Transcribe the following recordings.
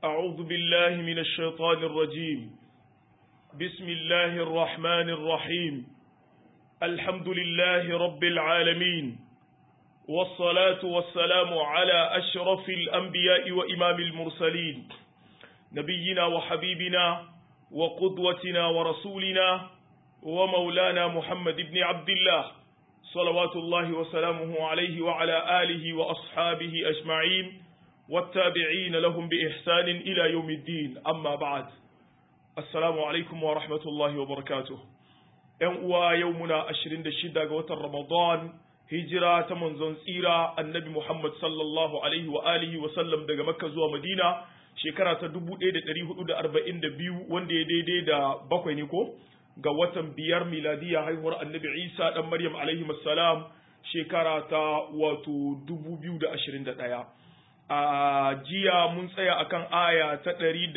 أعوذ بالله من الشيطان الرجيم بسم الله الرحمن الرحيم الحمد لله رب العالمين والصلاة والسلام على أشرف الأنبياء وإمام المرسلين نبينا وحبيبنا وقدوتنا ورسولنا ومولانا محمد بن عبد الله صلوات الله وسلامه عليه وعلى آله وأصحابه أجمعين والتابعين لهم بإحسان إلى يوم الدين أما بعد السلام عليكم ورحمة الله وبركاته يومنا 26 وتر رمضان هجرة منزون سيرة النبي محمد صلى الله عليه وآله وسلم daga Makka zuwa Madina shekara ta 1442 wanda ya daidai da bakwai ne ko ga watan 5 miladiya haihuwar annabi Isa dan Maryam alaihi assalam shekara ta wato 2021 a jiya mun tsaya akan aya ta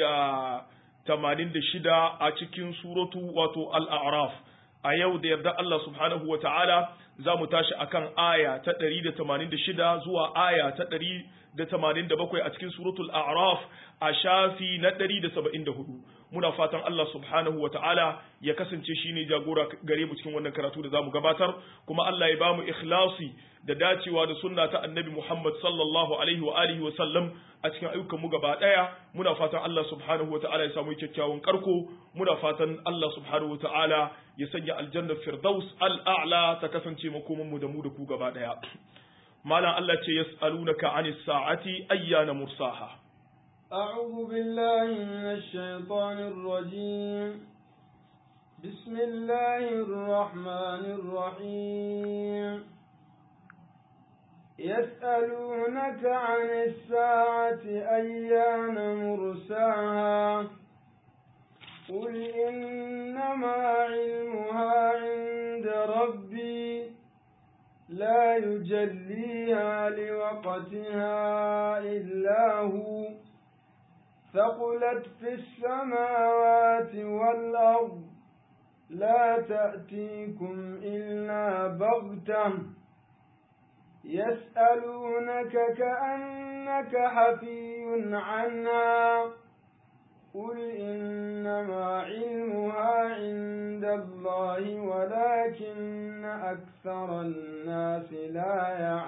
186 a cikin suratu wato al-a'raf a yau da yarda Allah subhanahu wa ta'ala za mu tashi akan aya ta 186 zuwa aya ta 187 a cikin suratul a'raf a shafi na 174 muna fatan Allah subhanahu wa ta'ala ya kasance shine jagora gare mu cikin wannan karatu da zamu gabatar kuma Allah ya bamu ikhlasi da dacewa da sunna ta annabi Muhammad sallallahu alaihi wa alihi wa sallam a cikin ayyukan mu gaba daya muna fatan Allah subhanahu wa ta'ala ya samu kyakkyawan karko muna fatan Allah subhanahu wa ta'ala ya sanya aljanna firdaus al'a'la ta kasance makoman mu da mu da ku gaba daya malam Allah ce yas'alunaka 'anis sa'ati ayyana mursaha أعوذ بالله من الشيطان الرجيم بسم الله الرحمن الرحيم يسألونك عن الساعة أيان مرساها قل إنما علمها عند ربي لا يجليها لوقتها إلا هو ثقلت في السماوات والأرض لا تأتيكم إلا بغتة يسألونك كأنك حفي عنها قل إنما علمها عند الله ولكن أكثر الناس لا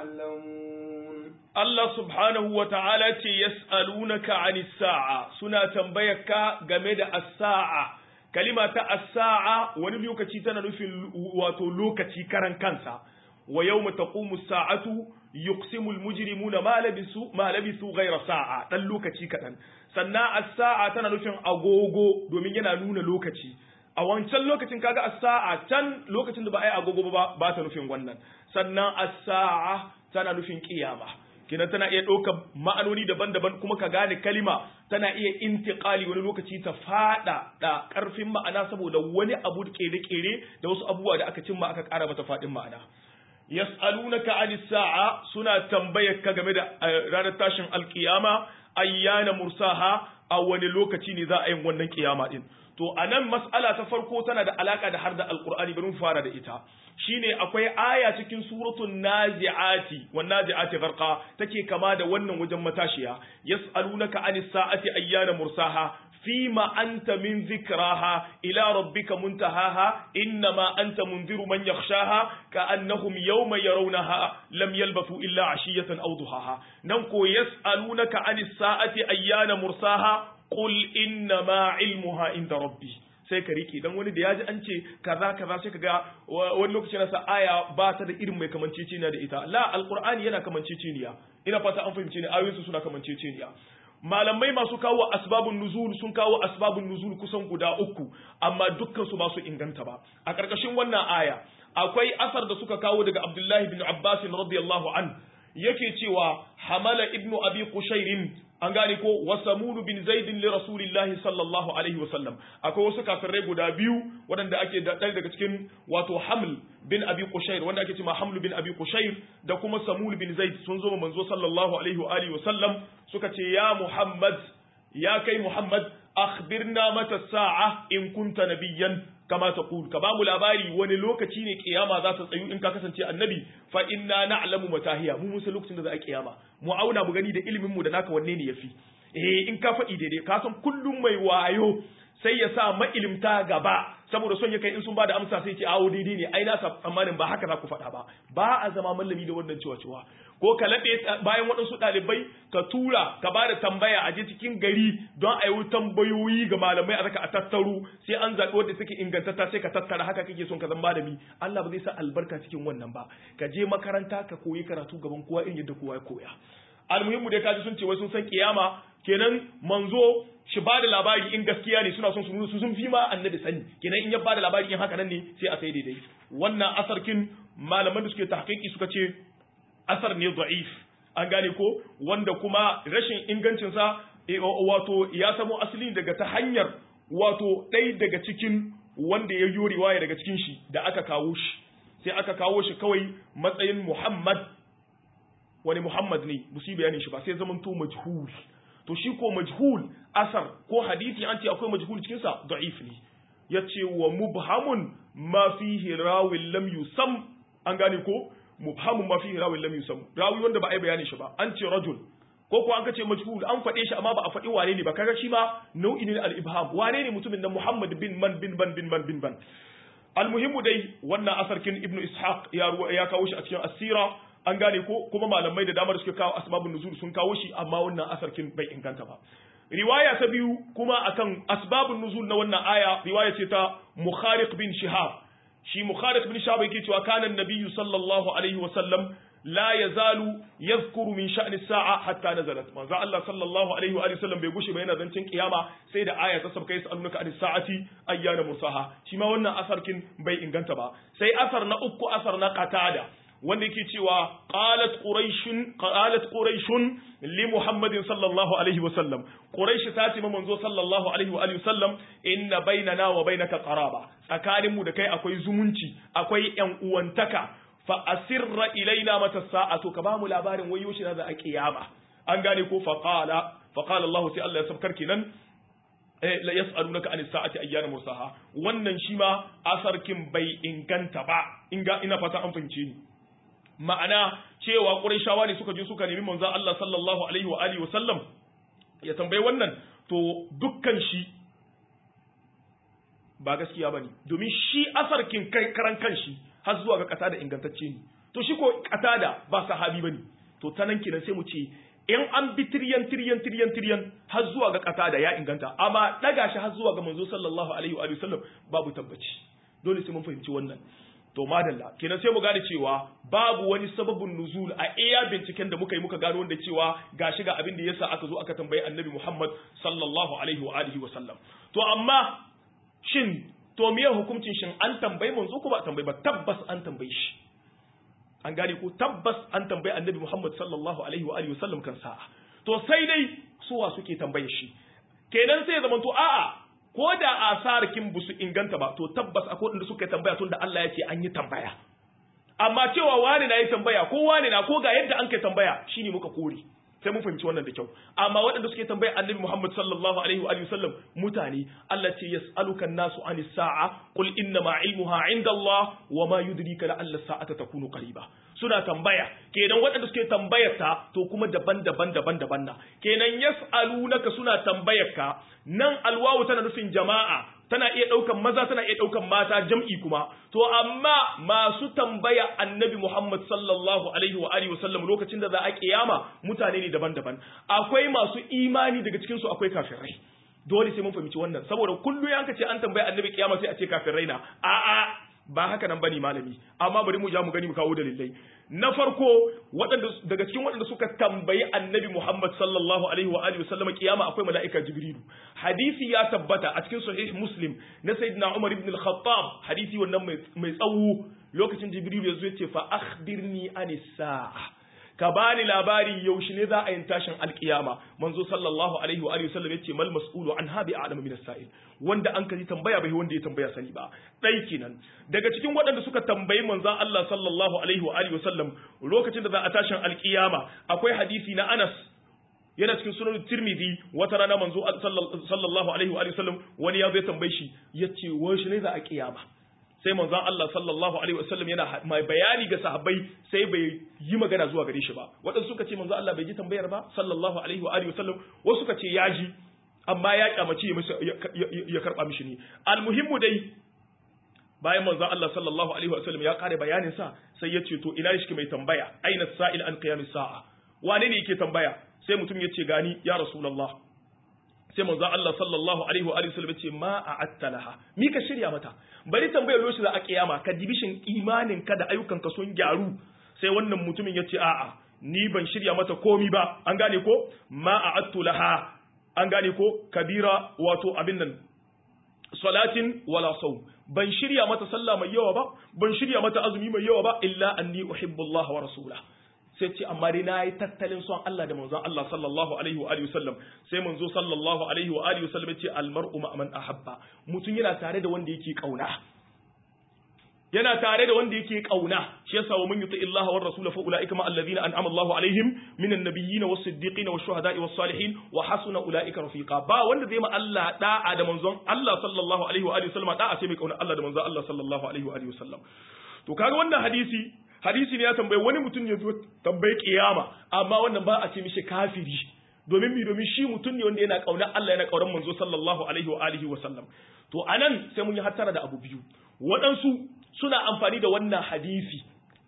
يعلمون Allah subhanahu wa ta'ala ce yas'alunaka 'anis sa'a suna tambayarka game da as-sa'a kalima ta as-sa'a wani lokaci tana nufin wato lokaci karan kansa wa yawma taqumu as-sa'atu yuqsimu al-mujrimuna ma labisu ghayra sa'a dan lokaci kadan sannan as-sa'a tana nufin agogo domin yana nuna lokaci a wancan lokacin kaga as-sa'a can lokacin da ba ai agogo ba ta nufin wannan sannan as-sa'a tana nufin kiyama kina tana iya ɗaukar ma'anoni daban-daban kuma ka gane kalima tana iya intiqali wani lokaci ta fada da ƙarfin ma'ana saboda wani abu kere-kere da wasu abubuwa da aka cimma aka ƙara mata faɗin ma'ana yas'alunaka 'anis sa'a suna tambayar ka game da ranar tashin alkiyama ayyana mursaha a wani lokaci ne za a yin wannan kiyama din to anan mas'ala ta farko tana da alaka da har da alqur'ani bari mu fara da ita shine akwai aya cikin suratul nazi'ati wan nazi'ati gharqa take kama da wannan wajen matashiya yas'alunaka 'anis sa'ati ayyana mursaha fima anta min dhikraha ila rabbika muntahaha innama anta munziru man yakhshaha ka'annahum yawma yarawnaha lam yalbathu illa 'ashiyatan aw duhaha nan ko yas'alunaka 'anis sa'ati ayyana mursaha qul innama 'ilmuha inda rabbi sai ka rike dan wani da yaji an ce kaza kaza sai kaga wani lokaci na sa aya ba ta da irin mai kamanceceniya da ita la alqur'ani yana kamanceceniya ina fata an fahimce ni ayoyinsu suna kamanceceniya malamai masu kawo asbabun nuzul sun kawo asbabun nuzul kusan guda uku amma dukkan su ba su inganta ba a karkashin wannan aya akwai asar da suka kawo daga Abdullahi bin Abbas radiyallahu an yake cewa hamala ibnu abi qushayr an gane ko wasamunu bin zaidin li rasulillahi sallallahu alaihi wasallam akwai wasu kafirai guda biyu waɗanda ake da ɗaya daga cikin wato haml bin abi qushayr wanda ake cewa hamlu bin abi qushayr da kuma samul bin zaid sun zo manzo sallallahu alaihi wa alihi wasallam suka ce ya muhammad ya kai muhammad akhbirna mata sa'a in kunta nabiyyan kama taqul ka ba mu labari wani lokaci ne kiyama za ta tsayu in ka kasance annabi fa inna na'lamu matahiya mu musu lokacin da za a kiyama mu auna mu gani da ilimin mu da naka wanne ne yafi in ka faɗi daidai ka san kullum mai wayo sai ya sa mailimta gaba saboda son ya kai in sun ba da amsa sai ce awo daidai ne ai na tsammanin ba haka za ku faɗa ba a zama mallami da wannan cewa ko ka laɓe bayan waɗansu ɗalibai ka tura ka ba da tambaya a je cikin gari don a yi tambayoyi ga malamai a zaka a tattaru sai an zaɓi wadda take ingantatta sai ka tattara haka kake son ka zama malami Allah ba zai sa albarka cikin wannan ba ka je makaranta ka koyi karatu gaban kowa irin yadda kowa ya koya almuhimmu dai kaji sun ce wai sun san kiyama kenan manzo shi ba da labari in gaskiya ne suna son su nuna su sun fi ma annabi sani kenan in ya ba da labari in haka nan ne sai a sai daidai wannan asarkin malaman da suke tahqiqi suka ce asar ne da'if an gane ko wanda kuma rashin ingancin sa wato ya samo asali daga ta hanyar wato ɗaya daga cikin wanda ya yi riwaya daga cikin shi da aka kawo shi sai aka kawo shi kawai matsayin Muhammad wani Muhammad ne musu bayanin shi ba sai zaman to majhul to shi ko majhul asar ko hadisi an ce akwai majhul cikin sa da'if ne yace wa mubhamun ma fihi rawin lam yusam an gane ko mubhamun ma fihi rawin lam yusam rawi wanda ba ai bayanin shi ba an ce rajul ko ko an kace majhul an faɗe shi amma ba a faɗi wane ne ba kaga shi ma nau'i ne al-ibham wane ne mutumin nan Muhammad bin man bin ban bin man bin ban almuhimmu dai wannan asarkin ibnu ishaq ya kawo shi a cikin asira an gane ko kuma malamai da dama da suke kawo asbabun nuzul sun kawo shi amma wannan asarkin bai inganta ba riwaya ta biyu kuma akan asbabun nuzul na wannan aya riwaya ce ta Mukhariq bin Shihab shi Mukhariq bin Shihab yake cewa kana annabiyyu sallallahu alaihi wa sallam la yazalu yadhkuru min sha'ni as-sa'a hatta nazalat manzo Allah sallallahu alaihi wa sallam bai gushe ba yana zancin kiyama sai da aya ta sabkai sa'alunaka anis-sa'ati ayyana mursaha shi ma wannan asarkin bai inganta ba sai asar na uku asar na Qatada wanda yake cewa qalat quraishun li muhammadin sallallahu alaihi wa sallam quraish ta ce manzo sallallahu alaihi wa sallam inna bainana wa bainaka qaraba tsakanin mu da kai akwai zumunci akwai yan uwantaka fa asirra ilaina mata sa'atu ka ba mu labarin wayo shi da a kiyama an gane ko fa qala Allah sai Allah ya sabkar kinan la yas'alunaka anis sa'ati ayyana mursaha wannan shi ma asarkin bai inganta ba ina fata an fahimce ni ma'ana cewa Qurayshawa ne suka je suka nemi manzon Allah sallallahu alaihi wa alihi wasallam ya tambayi wannan to dukkan shi ba gaskiya bane domin shi asarkin kai karan kanshi har zuwa ga kasa da ingantacce ne to shi ko katada ba sahabi bane to tanan kidan sai mu ce in an bi tiryan har zuwa ga katada ya inganta amma daga shi har zuwa ga manzo sallallahu alaihi wa alihi wasallam babu tabbaci dole sai mun fahimci wannan to madalla kenan sai mu gane cewa babu wani sababin nuzul a iya binciken da muka yi muka gano wanda cewa gashi ga abin da yasa aka zo aka tambayi annabi Muhammad sallallahu alaihi wa alihi wa sallam to amma shin to me hukuncin shin an tambayi manzo ko ba tambayi ba tabbas an tambayi shi an gane ko tabbas an tambayi annabi Muhammad sallallahu alaihi wa alihi wa sallam kan sa'a to sai dai suwa suke tambaye shi kenan sai ya zama to a'a ko da asarkin ba su inganta ba to tabbas akwai wanda suka tambaya tun da Allah ya ce an yi tambaya amma cewa wani na yi tambaya ko wani na ko ga yadda an kai tambaya shine muka kore sai mun fahimci wannan da kyau amma waɗanda suke tambaya annabi Muhammad sallallahu alaihi wa sallam mutane Allah ce yas'aluka an-nasu anis sa'a qul inna ma ilmuha 'inda Allah wa ma yudrika la alla sa'ata takunu qariba suna tambaya kenan waɗanda suke tambayar ta to kuma daban na kenan yas'alunaka suna tambayar ka nan alwawu tana nufin jama'a tana iya ɗaukan maza tana iya ɗaukan mata jam'i kuma to amma masu tambaya annabi Muhammad sallallahu alaihi wa alihi wasallam lokacin da za a kiyama mutane ne daban-daban akwai masu imani daga cikin su akwai kafirai dole sai mun fahimci wannan saboda kullu yanka ce an tambaya annabi kiyama sai a ce kafirai na a'a ba haka nan bane malami amma bari mu ja mu gani mu kawo dalilai na farko daga cikin waɗanda suka tambayi annabi Muhammad sallallahu alaihi wa alihi wasallam kiyama akwai mala'ika Jibrilu hadisi ya tabbata a cikin sahih Muslim na sayyidina Umar ibn al-Khattab hadisi wannan mai tsawo lokacin Jibrilu yazo yace fa akhbirni anis sa'a ka bani labari yaushe ne za a yin tashin alkiyama manzo sallallahu alaihi wa alihi wasallam yace mal mas'ulu an habi a'lamu min as-sa'il wanda an kaji tambaya bai wanda ya tambaya sani ba dai kenan daga cikin waɗanda suka tambayi manzon Allah sallallahu alaihi wa alihi wasallam lokacin da za a tashin alkiyama akwai hadisi na Anas yana cikin sunan Tirmidhi wata rana manzo sallallahu alaihi wa alihi wasallam wani ya zai tambaye shi yace washe ne za a kiyama sai manzon Allah sallallahu alaihi wasallam yana mai bayani ga sahabbai sai bai yi magana zuwa gare shi ba waɗansu suka ce manzon Allah bai ji tambayar ba sallallahu alaihi wa alihi wasallam wasu suka ce ya ji amma ya kyamaci ya karba mishi ne almuhimmu dai bayan manzon Allah sallallahu alaihi wasallam ya kare bayanin sa sai ya ce to ina shi mai tambaya aina sa'il an qiyamis sa'a wane ne yake tambaya sai mutum ya ce gani ya rasulullah sai manzo Allah sallallahu alaihi wa alihi wasallam ce ma a'atta laha mi ka shirya mata bari tambayar lokaci za a kiyama ka dibishin imanin ka da ayyukan ka sun gyaru sai wannan mutumin ya ce a'a ni ban shirya mata komi ba an gane ko ma a'attu laha an gane ko kabira wato abin nan salatin wala sawm ban shirya mata sallah mai yawa ba ban shirya mata azumi mai yawa ba illa anni uhibbu Allah wa rasulahu sai ce amma dai nayi tattalin son Allah da manzon Allah sallallahu alaihi wa alihi wasallam sai manzo sallallahu alaihi wa alihi wasallam ce almar'u ma man ahabba mutun yana tare da wanda yake kauna yana tare da wanda yake kauna shi yasa wa man yuti illaha war rasul fa ulaika ma alladhina an'ama Allahu alaihim minan nabiyyin was siddiqin was shuhada'i was salihin wa hasuna ulaika rafiqa ba wanda zai ma Allah da'a da manzon Allah sallallahu alaihi wa alihi wasallam da'a sai mai kauna Allah da manzon Allah sallallahu alaihi wa alihi wasallam to kaga wannan hadisi ne ya tambaye wani mutum ne zo tambaye kiyama amma wannan ba a ce mishi kafiri domin shi mutum ne wanda yana kauna Allah yana kauran manzo sallallahu alaihi wa alihi wasallam to anan sai mun yi hattara da abu biyu waɗansu suna amfani da wannan hadisi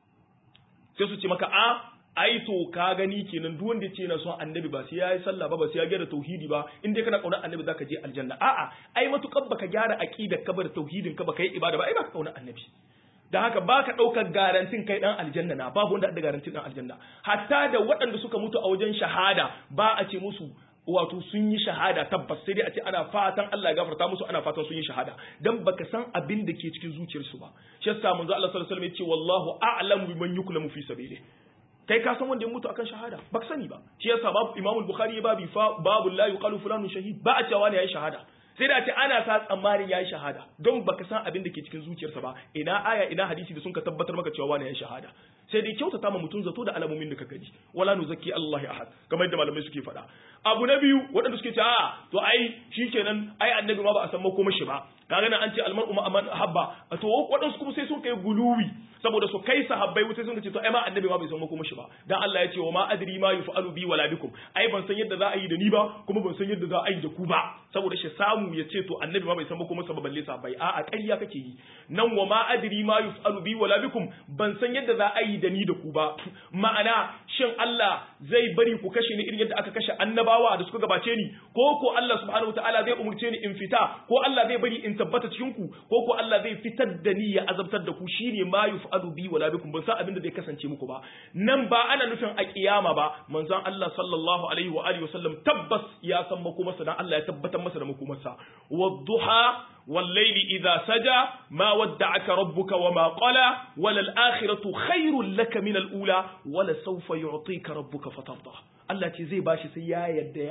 sai su ce maka ai to ka gani kenan duk wanda ce na son annabi ba sai yayi sallah ba sai ya gyara tauhidi ba in dai kana kauna annabi zaka je aljanna a'a ai matukar baka gyara aqidar ka ba da tauhidin ka baka yi ibada ba ai baka kauna annabi da haka baka daukar garantin kai dan aljanna na babu wanda da garantin dan aljanna hatta da waɗanda suka mutu a wajen shahada ba a ce musu wato sun yi shahada tabbas sai dai a ce ana fatan Allah ya gafarta musu ana fatan sun yi shahada dan baka san abin da ke cikin zuciyarsu ba shi yasa manzo Allah sallallahu alaihi wasallam ya ce wallahu a'lamu biman yuklamu fi sabilihi kai ka san wanda ya mutu akan shahada baka sani ba shi yasa babu Imam al-Bukhari ya babu la yuqalu fulanu shahid ba a cewa ne yayi shahada sai da ce ana sa tsammanin yayi shahada don baka san abin da ke cikin zuciyarsa ba ina aya ina hadisi da sun ka tabbatar maka cewa wani yayi shahada sai dai kyautata ma mutum zato da alamomin da ka gani wala nuzakki Allah ahad kamar yadda malamai suke faɗa abu na biyu waɗanda suke ce to ai shikenan ai annabi ma ba a san makomashi ba kaga nan an ce almar'u ma man habba to waɗansu kuma sai sun kai guluwi saboda su kai sahabbai wuce sun ce to ai ma annabi ma bai san makomashi ba dan Allah ya ce wa ma adri ma yuf'alu bi wala bikum ai ban san yadda za a yi da ni ba kuma ban san yadda za a yi da ku ba saboda shi samu ya ce to annabi ma bai san makomashi ba balle sahabbai a'a ƙarya kake yi nan wa ma adri ma yuf'alu bi wala bikum ban san yadda za a yi da ni da ku ba ma'ana shin Allah zai bari ku kashe ni irin yadda aka kashe annabawa da suka gabace ni ko Allah subhanahu wataala zai umurce ni in fita ko Allah zai bari in tabbata cikin ku ko Allah zai fitar da ni ya azabtar da ku shine ma yuf'alu bi wala bikum ban san abin da zai kasance muku ba nan ba ana nufin a kiyama ba manzon Allah sallallahu alaihi wa alihi wasallam tabbas ya san makomarsa dan Allah ya tabbatar masa da makomarsa wadduha والليل إذا سجى ما ودعك ربك وما قلى وللآخرة خير لك من الأولى ولسوف يعطيك ربك فترضى Allah ce zai bashi sai ya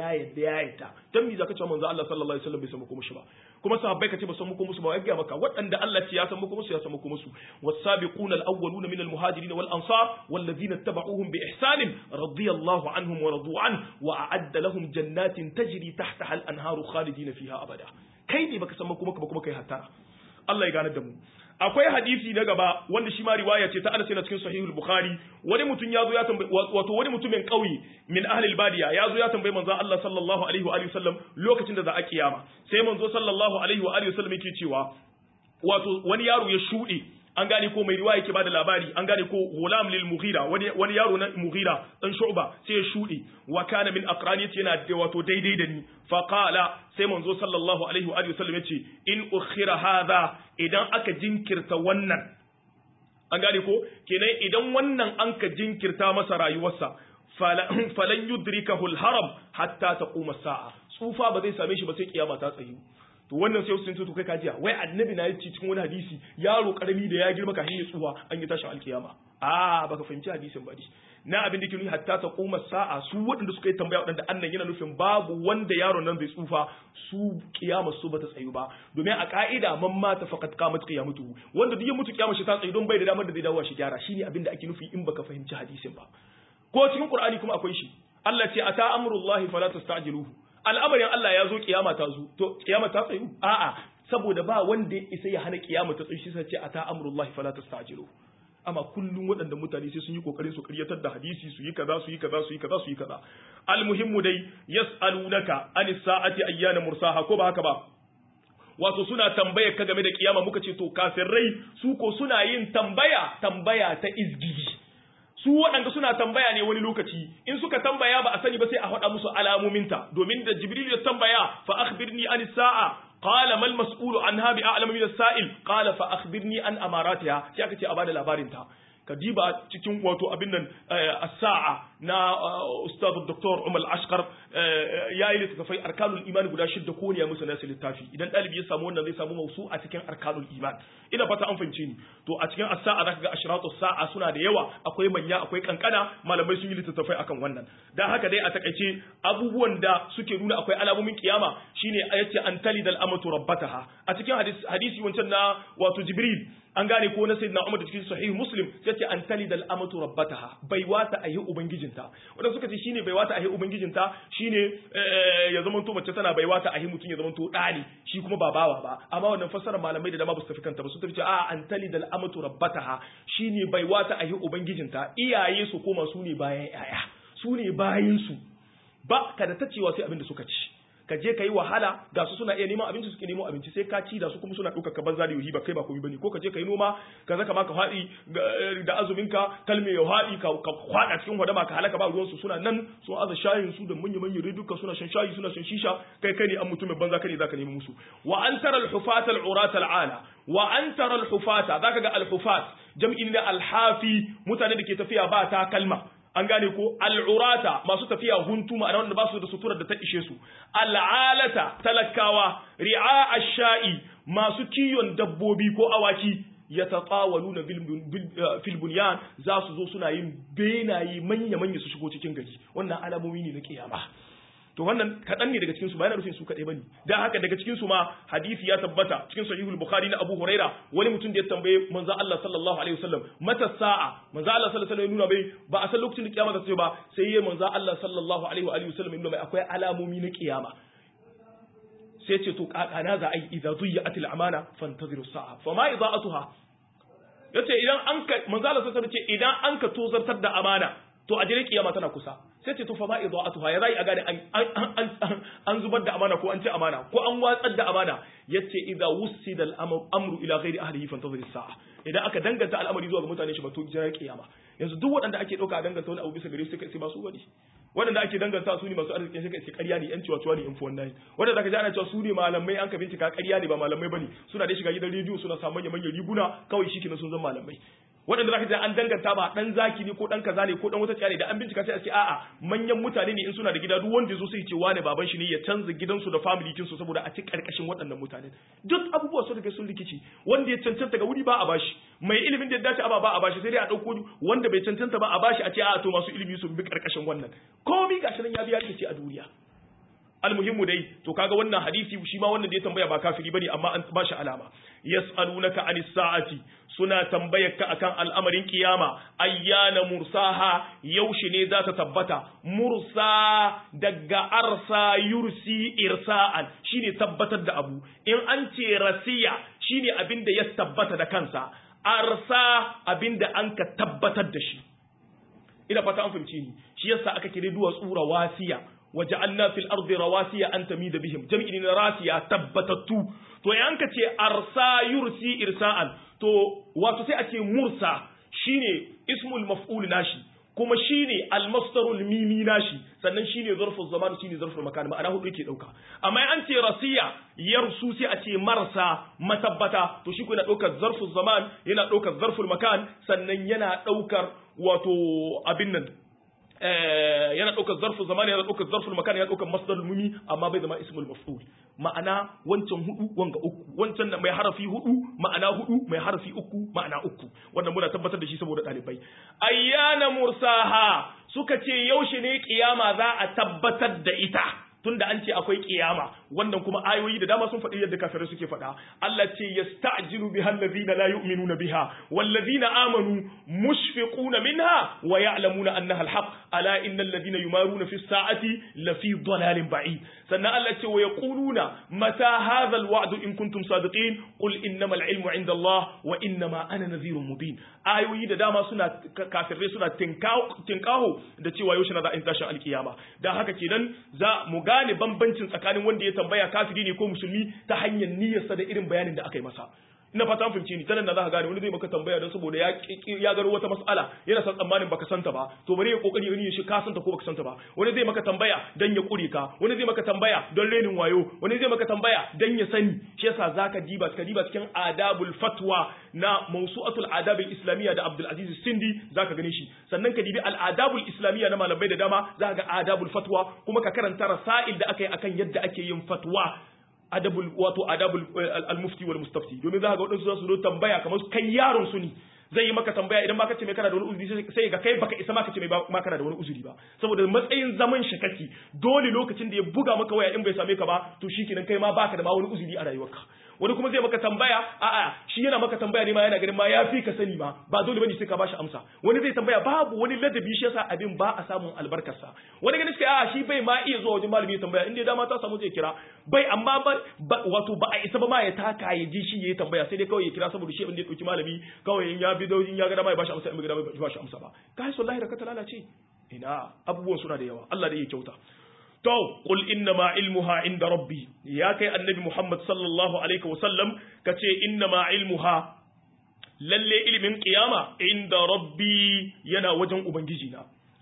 yadda dan me zaka ce manzo Allah sallallahu alaihi wasallam bai san muku mushi ba kuma sahabbai kace ba san muku musu ba ya maka waɗanda Allah ce ya san muku musu ya san muku musu was-sabiquna al-awwaluna min al-muhajirin wal-ansar wal-ladhina ittaba'uuhum bi ihsan radiyallahu anhum wa radu an wa a'adda lahum jannatin tajri tahtaha al-anharu khalidina fiha abada kai ne baka san muku ba kuma kai hattara Allah ya gane da mu akwai hadisi na gaba wanda shi ma riwaya ce ta Anas yana cikin Sahihul Bukhari wani mutum ya zo ya tambaye wato wani mutumin kauye min ahli al-badiya ya zo ya tambaye manzo Allah sallallahu alaihi wa alihi wasallam lokacin da za a kiyama sai manzo sallallahu alaihi wa alihi wasallam yake cewa wato wani yaro ya shude an gane ko mai riwaya yake bada labari an gane ko gulam lil mughira wani yaro na mughira dan shu'ba sai ya shude wa kana min aqraniyati yana da wato daidai da ni fa qala sai manzo sallallahu alaihi wa alihi wasallam yace in ukhira hadha idan aka jinkirta wannan an gane ko kenan idan wannan an ka jinkirta masa rayuwarsa falan yudrikahu al-haram hatta taquma as-sa'a tsufa ba zai same shi ba sai kiyama ta tsayu to wannan sai sun to kai kajiya wai annabi na yace cikin wani hadisi yaro karami da ya girma kafin ya tsuwa an yi tashin alkiyama baka fahimci hadisin ba na abin da ke nuni hatta ta kuma sa'a su waɗanda suka yi tambaya waɗanda annan yana nufin babu wanda yaron nan zai tsufa su kiyama su bata tsayu ba domin a ka'ida man mata faqat qamat qiyamatu wanda duk ya mutu kiyama shi ta tsayu don bai da damar da zai dawo shi gyara shine abin da ake nufi in baka fahimci hadisin ba ko cikin qur'ani kuma akwai shi Allah ce ata amrullahi fala tastajiluhu al'amarin Allah ya zo kiyama ta zo to kiyama ta tsayu a'a saboda ba wanda ya isa ya hana kiyama ta tsaye sai ce ata amrullahi fala tastajilu amma kullum waɗanda mutane sai sun yi kokarin su ƙaryatar da hadisi su yi kaza su yi kaza su yi kaza su yi kaza almuhimmu dai yas'alunaka anis sa'ati ayyana mursaha ko ba haka ba wato suna tambaya ka game da kiyama muka ce to kafirai su ko suna yin tambaya ta izgigi su waɗanda suna tambaya ne wani lokaci in suka tambaya ba a sani ba sai a faɗa musu alamominta domin da jibril ya tambaya fa akhbirni anis sa'a qala mal mas'ulu anha bi a'lamu min as-sa'il qala fa akhbirni an amaratiha sai aka ce a bada labarin ta kadiba cikin wato abin nan as-sa'a na ustad dr Umar Ashqar yayi littafai arkanul iman guda shidda ko ne ya musu nasu littafi idan dalibi ya samu wannan zai samu mausu a cikin arkanul iman ina fata an fahimce ni to a cikin as-sa'a zaka ga ashratus sa'a suna da yawa akwai manya akwai kankana malamai sun yi littafai akan wannan dan haka dai a takaice abubuwan da suke nuna akwai alamomin kiyama shine yace an talidal amatu rabbataha a cikin hadisi wancan na wato jibril an gane ko na sayyidina Umar da cikin sahih Muslim sai ce an talidal amatu rabbataha baiwata ayi ubangijinta wanda suka ce shine baiwata ayi ubangijinta shine ya zama to mace tana baiwata ayi mutun ya zama to dali shi kuma ba bawa ba amma wannan fassarar malamai da dama ba su tafi kanta ba su tafi ce a an talidal amatu rabbataha shine baiwata ayi ubangijinta iyaye su koma su ne bayan yaya su ne bayin su ba kada ta cewa sai abin da suka ci ka je ka yi wahala ga su suna iya neman abinci suke neman abinci sai ka ci da su kuma suna ɗaukar ka banza da yuhi ba kai ba komai bane ko ka je ka yi noma ka zaka ma ka faɗi da azumin ka kalme ya faɗi ka faɗa cikin wadama ka halaka ba ruwan su suna nan sun aza shayin su da manya reduka suna shan shayi suna shan shisha kai ne an mutumin banza kai ne zaka nemi musu wa an tara al-hufata al-urata al-ala wa an tara al-hufata zaka ga al-hufat jam'in na al-hafi mutane da ke tafiya ba ta kalma an gane ko al'urata masu tafiya huntu ma'ana wanda ba su da suturar da ta ishe su al'alata talakawa ri'a ash-sha'i masu kiyon dabbobi ko awaki yatatawaluna fil bunyan za su zo suna yin benaye manya su shigo cikin gari wannan alamomi ne na kiyama to wannan kadan ne daga cikin su ba yana rufin su kadai bane dan haka daga cikin su ma hadisi ya tabbata cikin sahihul bukhari na Abu Huraira wani mutum da ya tambaye manzo Allah sallallahu alaihi wasallam mata sa'a manzo Allah sallallahu alaihi wasallam ya nuna bai ba a san lokacin da kiyama za ta ce ba sai ya manzo Allah sallallahu alaihi wasallam ya nuna bai akwai alamomi na kiyama sai ce to kakana za a yi idza duyatil amana fantaziru sa'a fa ma idaatuha yace idan an ka manzo Allah sallallahu alaihi wasallam ce idan an ka tozartar da amana to a jire kiyama tana kusa sai ce to fa ma idaatuha ya zai a gane an zubar da amana ko an ci amana ko an watsar da amana yace idza wusida al-amru ila ghairi ahlihi fantazir as-sa'a idan aka danganta al'amari zuwa ga mutane shi ba to jira kiyama yanzu duk waɗanda ake dauka a danganta wani abu bisa gare su sai ba su bane waɗanda ake danganta su ne masu arzikin shi kai ƙarya ne yan ciwa ne info online wanda zaka ji ana cewa su ne malamai an ka bincika ƙarya ne ba malamai bane suna da shiga gidan rediyo suna samun manyan riguna kawai shi kenan sun zama malamai waɗanda zaka ji an danganta ba dan zaki ne ko dan kaza ne ko dan wata tsaya ne da an bincika sai a ce a'a manyan mutane ne in suna da gida duk wanda yazo sai ya ce wane baban shi ne ya canza gidansu da family kinsu saboda a ci karkashin waɗannan mutane duk abubuwa su daga sun rikici wanda ya cancanta ga wuri ba a bashi mai ilimin da ya dace ba a bashi sai dai a dauko wanda bai cancanta ba a bashi a ce a'a to masu ilimi su bi karkashin wannan komai gashi nan ya biya rikici a duniya almuhimmu dai to kaga wannan hadisi shi ma wannan da ya tambaya ba kafiri bane amma an ba shi alama yas'alunaka anis sa'ati suna tambayar ka akan al'amarin kiyama ayyana mursaha yaushe ne za ta tabbata mursa daga arsa yursi irsa'an shine tabbatar da abu in an ce rasiya shine abin da ya tabbata da kansa arsa abin da an ka tabbatar da shi ina fata an fahimci ni shi yasa aka kire duwatsu rawasiya waja'alna fil ardi rawasiya an tamida bihim jam'in rasiya tabbatatu to yanka ce arsa yursi irsa'an to wato sai a ce mursa shine ismul maf'ul nashi kuma shine al-masdarul mimi nashi sannan shine zarful zaman shine zarful makan ma'ana hudu yake dauka amma an ce rasiya yarsu sai a ce marsa matabbata to shi ko yana daukar zarful zaman yana daukar zarful makan sannan yana daukar wato abin nan yana ɗaukar zarfin zamani yana ɗaukar zarfin makana yana ɗaukar masdarul mumi amma bai zama ismul maf'ul ma'ana wancan hudu wanga uku wancan mai harafi hudu ma'ana hudu mai harafi uku ma'ana uku wannan muna tabbatar da shi saboda ɗalibai ayyana mursaha suka ce yaushe ne kiyama za a tabbatar da ita tunda an ce akwai kiyama wannan kuma ayoyi da dama sun faɗi yadda kafirai suke faɗa Allah ce yasta'jilu biha allazina la yu'minuna biha wallazina amanu mushfiquna minha wa ya'lamuna annaha alhaq ala innal ladina yumaruna fi as-sa'ati lafi dhalalin ba'id sannan Allah ce wa yaquluna mata hadha alwa'du in kuntum sadiqin qul innamal ilmu 'inda Allah wa innama ana nadhirun mubin ayoyi da dama suna kafirai suna tinkaho da cewa yau na za a yi tashin alkiyama dan haka kenan za mu gane bambancin tsakanin wanda ya tambaya kafiri ne ko musulmi ta hanyar niyyarsa da irin bayanin da aka yi masa ina fata an fahimce ni tanan da za ka gane wani zai maka tambaya don saboda ya gano wata mas'ala yana san tsammanin baka santa ba to bari ya kokari wani shi ka santa ko baka santa ba wani zai maka tambaya dan ya kure ka wani zai maka tambaya don renin wayo wani zai maka tambaya dan ya sani shi yasa zaka diba cikin adabul fatwa na mawsu'atul adabil islamiyya da Abdul Aziz Sindi zaka gane shi sannan ka dibi al adabul islamiyya na malamai da dama zaka ga adabul fatwa kuma ka karanta rasail da aka yi akan yadda ake yin fatwa adabul al-mufti wal mustafti domin za ka ga wadansu za su zo tambaya kamar kai yaron su ne zai yi maka tambaya idan baka ce mai kana da wani uzuri sai ga kai baka isa maka ce mai ma kana da wani uzuri ba saboda matsayin zaman shi kake dole lokacin da ya buga maka waya in bai same ka ba to shikenan kai ma baka da ma wani uzuri a rayuwarka wani kuma zai maka tambaya a'a shi yana maka tambaya ne ma yana ganin ma ya fi ka sani ma ba dole bane sai ka bashi amsa wani zai tambaya babu wani ladabi shi yasa abin ba a samun albarkarsa wani ganin shi a'a shi bai ma iya zuwa wajen malami ya tambaya inda dama ta samu zai kira bai amma wato ba a isa ba ma ya taka ya ji shi yayi tambaya sai dai kawai ya kira saboda shi inda ya dauki malami kawai in ya bi dojin ya ga dama ya bashi amsa in bai ga dama ya bashi amsa ba kai wallahi da ka lalace ina abubuwan suna da yawa Allah da ya kyauta to qul innama ilmuha inda rabbi ya kai annabi Muhammad sallallahu alaihi wasallam kace innama ilmuha lalle ilimin qiyama inda rabbi yana wajen ubangiji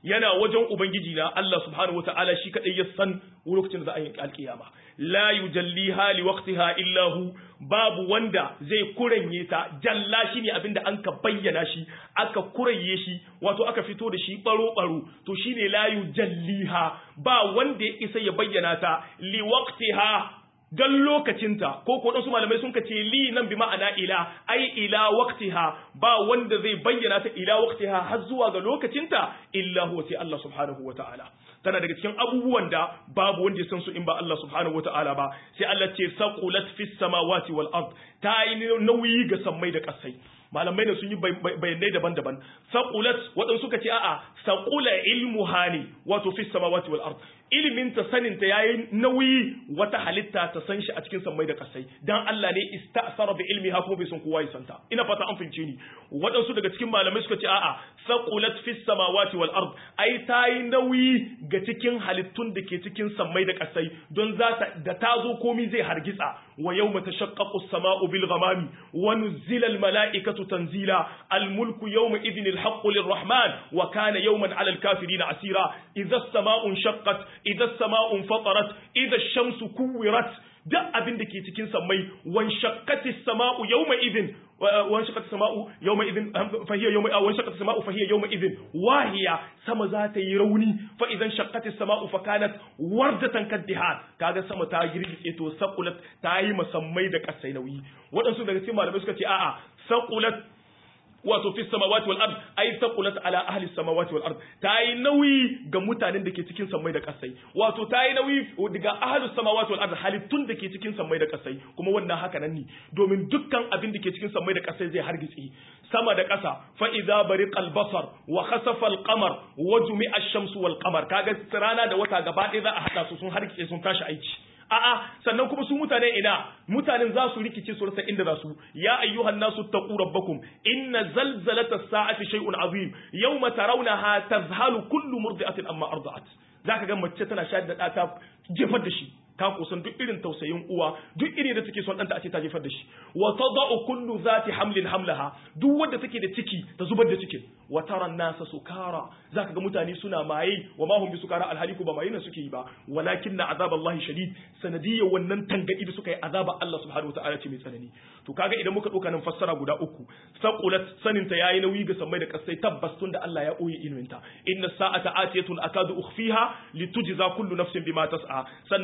na Allah subhanahu wataala shi kadai ya san lokacin da za a yi alkiyama la yujalliha liwaqtiha illa hu babu wanda zai kuranye ta jalla shine abinda an ka bayyana shi aka kuraye shi wato aka fito da shi baro to shine la yujalliha ba wanda ya isa ya bayyana ta liwaqtiha dan lokacinta ko su malamai sun kace li nan bi ma'ana ila ai ila waqtiha ba wanda zai bayyana ta ila waqtiha har zuwa ga lokacinta illa huwa sai Allah subhanahu wataala tana daga cikin abubuwan da babu wanda ya san su in ba Allah subhanahu wataala ba sai Allah ce saqulat fis samawati wal ard ta yi nauyi ga sammai da kasai malamai ne sun yi bayanai daban-daban saqulat wadan suka ce a'a saqula ilmuha ne wato fis samawati wal ard ilimin ta sanin ta yayi nauyi wata halitta ta san shi a cikin sammai da kasai dan Allah ne istasara bi ilmiha kuma bai san kowa ya santa ina fata an fince ni wadansu daga cikin malamai suka ce a'a saqulat fis samawati wal ard ai tayi nauyi ga cikin halittun da ke cikin sammai da kasai don da ta zo komai zai hargitsa wa yawma tashaqqaqu as-sama'u bil ghamami wa nuzila al mala'ikatu tanzila al mulku yawma idhin al haqqu lir rahman wa kana yawman 'ala al kafirin asira idha as-sama'u shaqqat idha as-sama'u fatarat idha ash-shamsu kuwirat duk abin da ke cikin sammai wan shaqqati as-sama'u yawma idhin wan shaqqati as-sama'u yawma idhin fa hiya yawma wan shaqqati as-sama'u fa hiya yawma idhin wahiya sama za ta yi rauni fa idan shaqqati as-sama'u fa kanat wardatan kaddihan kaga sama ta girgice to saqulat ta yi masammai da kasai nauyi wadansu daga cikin malamai suka ce a'a saqulat wato fi samawati wal ard ay saqulat ala ahli samawati wal ard tayi nauyi ga mutanen da ke cikin sammai da kasai wato tayi nauyi daga ahli samawati wal ard halittun da ke cikin sammai da kasai kuma wannan haka nan ne domin dukkan abin da ke cikin sammai da kasai zai hargitsi sama da kasa fa idza bariqal basar wa khasafa al qamar wa jumi'a ash-shamsu wal qamar kaga rana da wata gaba ɗaya za a hada su sun hargitse sun tashi aiki a'a sannan kuma su mutanen za su rikice su rasa inda za su ya ayyuhan nasu taqu rabbakum inna zalzalata as-sa'ati shay'un azim yawma tarawnaha tazhalu kullu murdi'atin amma arda'at zaka ga mace tana shayar da ta jefar da shi ta kusan duk irin tausayin uwa duk irin da take son ɗanta a ce ta jefar da shi wa tada'u kullu zati hamlin hamlaha duk wanda take da ciki ta zubar da cikin wa taran nasa sukara zaka ga mutane suna maye wa ma hum bi sukara alhaliku ba maye ne suke yi ba walakinna azaballahi shadid sanadiyya wannan tangadi da suka yi azaba Allah subhanahu wataala ce mai tsanani to kaga idan muka dauka nan fassara guda uku saqulat saninta yayi nauyi ga sammai da kasai tabbas tun da Allah ya boye ilminta inna sa'ata atiyatun akadu ukhfiha litujza kullu nafsin bima tas'a sannan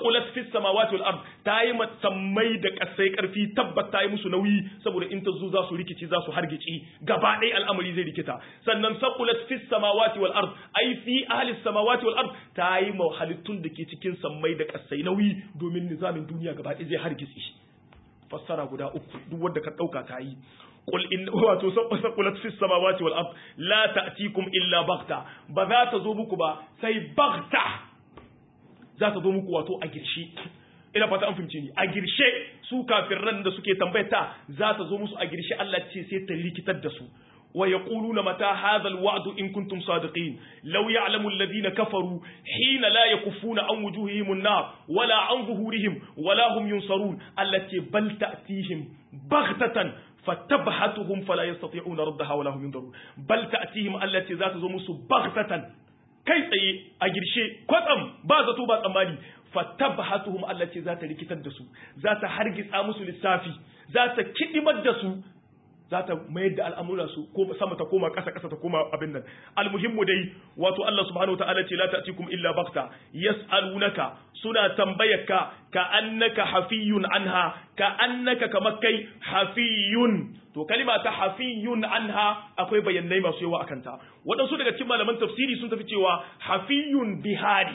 saqulat fis samawati wal ard ta yi sammai da kasai karfi tabbat ta yi musu nauyi saboda in ta zo za su rikici za su hargici gaba ɗaya al'amari zai rikita sannan saqulat fis samawati wal ard ai fi ahli samawati wal ard ta yi halittun da ke cikin sammai da kasai nauyi domin nizamin duniya gaba ɗaya zai hargici fassara guda uku duk wanda ka dauka ta yi qul in wato saqulat fis samawati wal ard la ta'tikum illa baghta ba za ta zo muku ba sai baghta za ta zo muku wato a girshe ina fata an fahimce ni a girshe su kafirran da suke tambayata za ta zo musu a girshe Allah ce sai ta likitar da su wa yaquluna mata hadha alwa'd in kuntum sadiqin law ya'lamu alladhina kafaru hina la yakufuna an wujuhihim an-nar wala an zuhurihim wala hum yunsarun allati bal ta'tihim baghtatan fatabhatuhum fala yastati'una raddaha wala hum yunzarun bal ta'tihim allati zata zo musu baghtatan kai tsaye a girshe kwatsam ba zato ba tsammani fatabhatuhum allati zata rikitar da su zata hargitsa musu lissafi zata kidimar da su zata mayar da al'amura su ko sama ta koma ƙasa ta koma abin nan almuhimmu dai wato Allah subhanahu wataala ce la ta'tikum illa baghta yas'alunaka suna tambayarka ka annaka hafiyun anha ka annaka kamakkai hafiyun to kalima ta hafiyun anha akwai bayanai masu yawa akan ta wadansu daga cikin malaman tafsiri sun tafi cewa hafiyun bihari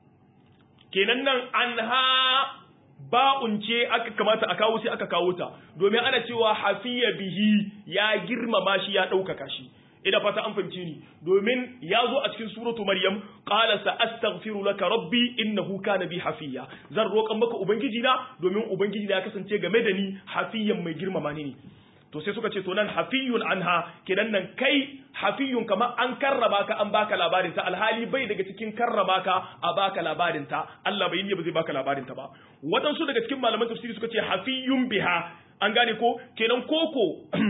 kenan nan anha ba'un ce aka kamata a kawo sai aka kawo ta domin ana cewa hafiya bihi ya girmama shi ya ɗaukaka shi ina fata an fahimci ni domin ya zo a cikin suratu maryam qala sa astaghfiru laka rabbi innahu kana bi hafiya zan roƙan maka ubangiji na domin ubangiji na ya kasance game da ni hafiyan mai girmama ni to sai suka ce to nan hafiyun anha kenan nan kai hafiyun kamar an karrama ka an baka labarin ta alhali bai daga cikin karrama ka a baka labarin ta Allah bai yi ba zai baka labarin ta ba wadansu daga cikin malaman tafsiri suka ce hafiyun biha an gane ko kenan koko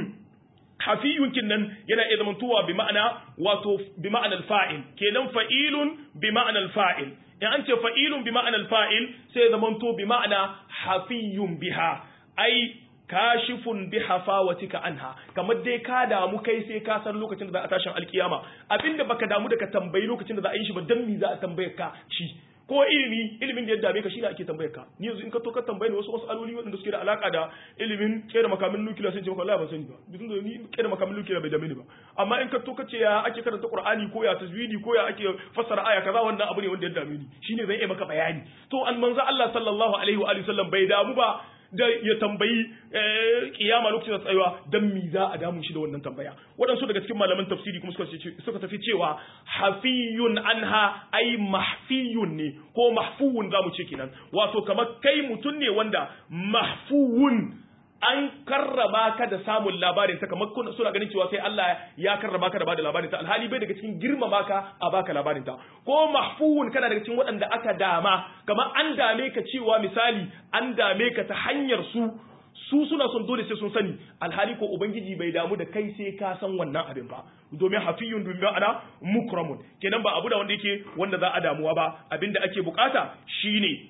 hafiyun kinnan yana iya zamantowa bi ma'ana wato bi ma'ana al-fa'il kenan fa'ilun bi ma'ana al-fa'il in an ce fa'ilun bi ma'ana al-fa'il sai zamanto bi ma'ana hafiyun biha ai kashifun bi hafawatika anha kamar dai ka damu kai sai ka san lokacin da za a tashin alkiyama abinda baka damu da ka tambayi lokacin da za a yi shi ba dan me za a tambaye ka shi ko ilimin da ya dame ka shi ne ake tambayar ka ni yanzu in ka to ka tambaye ni wasu aloli waɗanda suke da alaka da ilimin kera makamin nukiliya sai ce maka wallahi ban sani ba bizin da ni kera makamin nukiliya bai dame ni ba amma in ka to ka ce ya ake karanta qur'ani ko ya tajwidi ko ya ake fassara aya kaza wannan abu ne wanda ya dame ni shine zan yi maka bayani to an manzo Allah sallallahu alaihi wa alihi wasallam bai damu ba da ya tambayi kiyama lokacin da tsayuwa dan mi za a damu shi da wannan tambaya waɗansu daga cikin malaman tafsiri kuma suka tafi cewa hafiyun anha ai mahfiyun ne ko mahfuwun zamu ce kenan wato kamar kai mutun ne wanda mahfuwun an karrama ka da samun labarin ta kamar suna ganin cewa sai Allah ya karrama ka da bada labarin ta alhali bai daga cikin girmama ka a baka labarin ta ko mahfuwun kana daga cikin waɗanda aka dama kamar an dame ka cewa misali an dame ka ta hanyar su suna son dole sai sun sani alhali ko ubangiji bai damu da kai sai ka san wannan abin ba domin hafiyun domin ana mukramun kenan ba abu da wanda yake wanda za a damuwa ba abinda ake bukata shine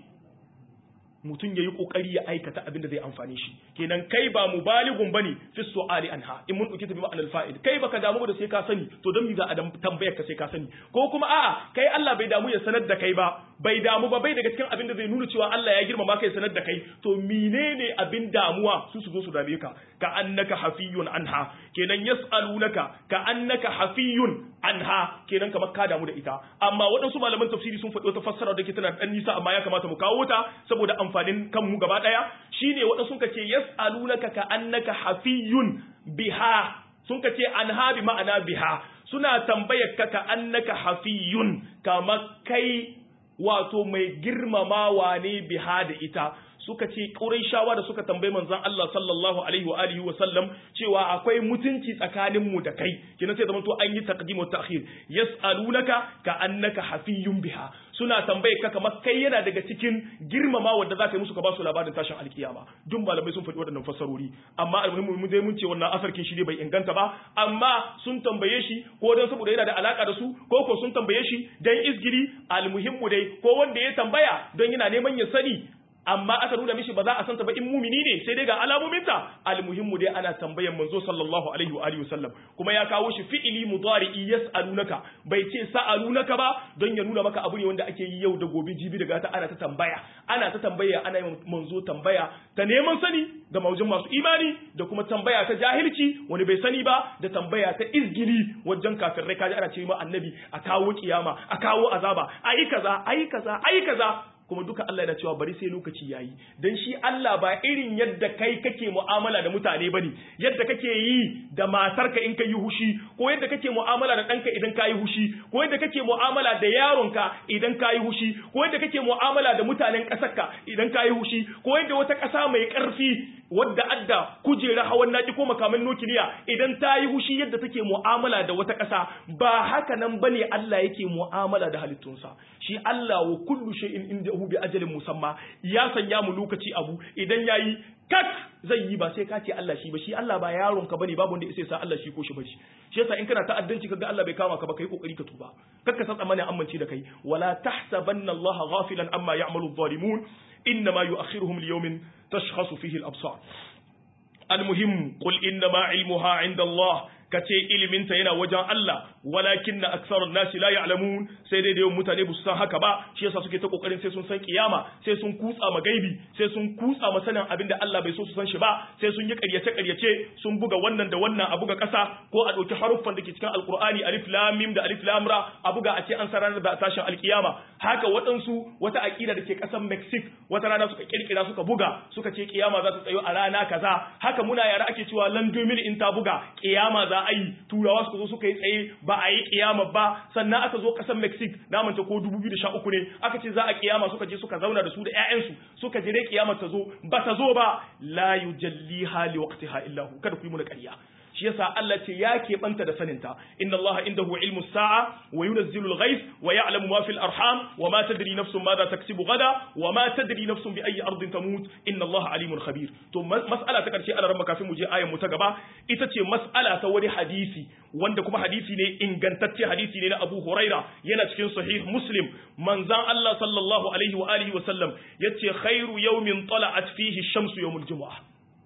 mutum yayi kokari ya aikata abin da zai amfane shi kenan kai ba mubalighun bane fi su'ali anha in mun dauke ta bi ma'anar fa'il kai baka damu da sai ka sani to dan me za a tambayar ka sai ka sani ko kuma a'a kai Allah bai damu ya sanar da kai ba bai damu ba bai daga cikin abin da zai nuna cewa Allah ya girmama kai sanar da kai to menene abin damuwa su zo su dame ka ka annaka hafiyun anha kenan yas'alunaka ka annaka hafiyun anha kenan kamar ka damu da ita amma waɗansu malaman tafsiri sun faɗi wata fassara da ke tana dan nisa amma ya kamata mu kawo ta saboda amfanin kanmu gaba daya shine waɗansu sun ce yas'alunaka ka annaka hafiyun biha sun ce anha bi ma'ana biha suna tambayar ka annaka hafiyun kamar kai wato mai girmamawa ne biha da ita suka ce Qurayshawa da suka tambayi manzon Allah sallallahu alaihi wa alihi wa sallam cewa akwai mutunci tsakanin mu da kai kina sai zaman to an yi taqdim wa ta'khir yas'alunaka ka annaka hafiyyun biha suna tambaye ka kamar kai yana daga cikin girmama wanda zaka yi musu ka ba su labarin tashin alkiyama duk malamai sun faɗi waɗannan fassarori amma almuhimmi mun dai mun ce wannan asarkin shi ne bai inganta ba amma sun tambaye shi ko dan saboda yana da alaka da su ko sun tambaye shi dan izgiri almuhimmu dai ko wanda ya tambaya don yana neman ya sani amma aka nuna mishi ba za a santa ba in mumini ne sai dai ga alamominta almuhimmu dai ana tambayan manzo sallallahu alaihi wa alihi wasallam kuma ya kawo shi fi'ili mudari'i yas'alunaka bai ce sa'alunaka ba don ya nuna maka abu ne wanda ake yi yau da gobe jibi daga ta ana ta tambaya ana yi manzo tambaya ta neman sani ga maujin masu imani da kuma tambaya ta jahilci wani bai sani ba da tambaya ta izgili wajen kafirai kaji ana ce ma annabi a kawo kiyama a kawo azaba ayi kaza ayi kaza ayi kaza kuma duka Allah yana cewa bari sai lokaci yayi dan shi Allah ba irin yadda kai kake mu'amala da mutane bane yadda kake yi da matarka in kai hushi ko yadda kake mu'amala da danka idan kai hushi ko yadda kake mu'amala da yaronka idan kai hushi ko yadda kake mu'amala da mutanen kasarka idan kai hushi ko yadda wata kasa mai karfi wadda adda kujera hawan naki ko makaman nukiliya idan ta yi hushi yadda take mu'amala da wata kasa ba haka nan bane Allah yake mu'amala da halittunsa shi Allah wa kullu shay'in indahu bi ajalin musamma ya sanya mu lokaci abu idan yayi kak zai yi ba sai ka ce Allah shi ba shi Allah ba yaron ka bane babu wanda sai sa Allah shi ko shi bace shi yasa in kana ta'addanci kaga Allah bai kama ka ba kai kokari ka tuba kakka san tsammanin amince da kai wala tahsabanna Allah ghafilan amma ya'malu adh-dhalimun inma yu'akhiruhum liyawmin tashkhasu fihi al-absar المهم قل إنما علمها عند الله kace iliminta yana wajen Allah walakin na aksarun nasi la ya'lamun sai dai yawan mutane ba su san haka ba shi yasa suke ta kokarin sai sun san kiyama sai sun kutsa magaibi sai sun kutsa masanin abinda Allah bai so su san shi ba sai sun yi ƙaryace sun buga wannan da wannan a buga ƙasa ko a ɗauki haruffan da ke cikin alqur'ani alif lam mim da alif lam ra a buga a ce an sanar da tashin alkiyama haka waɗansu wata aqida da ke ƙasar Mexico wata rana suka kirkira suka buga suka ce kiyama za ta tsayo a rana kaza haka muna yara ake cewa lan 2000 in ta buga kiyama za a yi turawa suka zo suka yi tsaye ba a yi kiyama ba sannan aka zo kasar Mexico na manta ko 2013 ne aka ce za a kiyama suka je suka zauna da su da ƴaƴansu suka jire kiyama ta zo ba ta zo ba la yujalliha li waqtiha illa hu kada ku yi mu ƙarya shi yasa Allah ce ya keɓanta da saninta inna Allah indahu ilmu sa'a wa yunazzilu al-ghayth wa ya'lamu ma fil arham wa ma tadri nafsun madha taksibu gada wa ma tadri nafsun bi ayyi ardin tamut inna Allah alimun khabir to mas'ala ta karshe Allah kafin mu je ayan mu ta gaba ita ce mas'ala ta wani hadisi wanda kuma hadisi ne ingantacce hadisi ne na Abu Huraira yana cikin sahih Muslim manzan Allah sallallahu alaihi wa alihi wa sallam yace khairu yawmin tala'at fihi ash-shamsu yawmul jumu'ah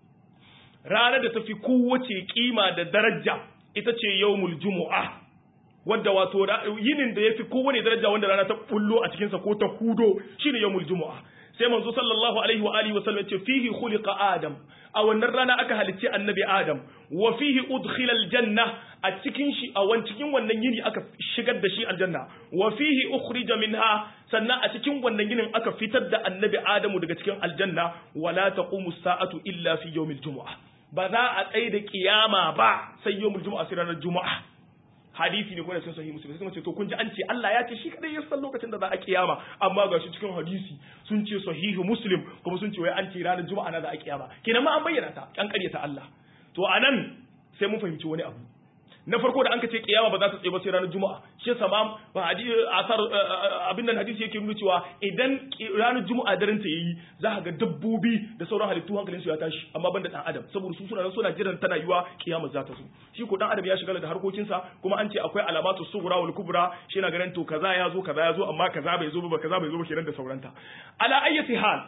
ranar da tafi kowace kima da daraja ita ce yawmul jumu'a wadda wato yinin da yafi kowane daraja wanda rana ta bullo a cikin sa ko ta hudo shine yawmul jumu'a sai manzo sallallahu alaihi wa alihi wa sallam ce fihi khuliqa adam a wannan rana aka halicci annabi adam wa fihi udkhila aljanna a cikin shi a cikin wannan yini aka shigar da shi aljanna wa fihi ukhrija minha sannan a cikin wannan yinin aka fitar da annabi adamu daga cikin aljanna wala taqumu sa'atu illa fi yawmil jumu'ah ba za a tsaye da kiyama ba sai yawmul jumu'ah sai ranar juma'a hadisi ne kuma sun sahihi muslim sai ce to kun ji an ce Allah ya ce shi kadai ya san lokacin da za a kiyama amma gashi cikin hadisi sun ce sahihi muslim kuma sun ce wai an ce ranar juma'a na za a kiyama kenan ma an bayyana ta an karyata Allah to anan sai mun fahimci wani abu na farko da an kace kiyama ba za ta tsaye ba sai ranar juma'a shi sama ba hadisi asar abin nan hadisi yake nuna cewa idan ranar juma'a daren ta yayi za ka ga dabbobi da sauran halittu hankalin su ya tashi amma banda dan adam saboda su suna jiran tana yiwa kiyama za ta zo shi ko dan adam ya shigala da harkokin sa kuma an ce akwai alamatu sughra wal kubra shi na ganin to kaza ya zo amma kaza bai zo ba kaza bai zo ba kenan da sauranta ala ayyati hal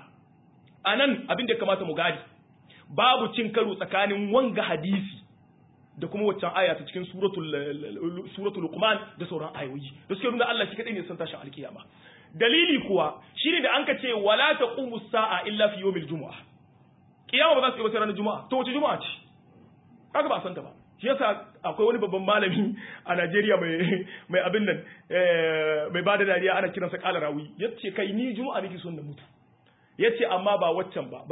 anan abin da kamata mu gadi babu cin karo tsakanin wanga hadisi da kuma waccan aya ta cikin suratul Luqman da sauran ayoyi da suke nuna Allah shi kadai ne san tashin alkiyama dalili kuwa shine da anka ce wala taqumu sa'a illa fi yawmil jumu'ah kiyama ba za su yi wata ranar juma'a to wace juma'a ce kaga ba san ta ba shi yasa akwai wani babban malami a Najeriya mai abin nan mai bada dariya ana kiransa Qala Rawi yace kai ni juma'a nake son da mutu yace amma ba waccan ba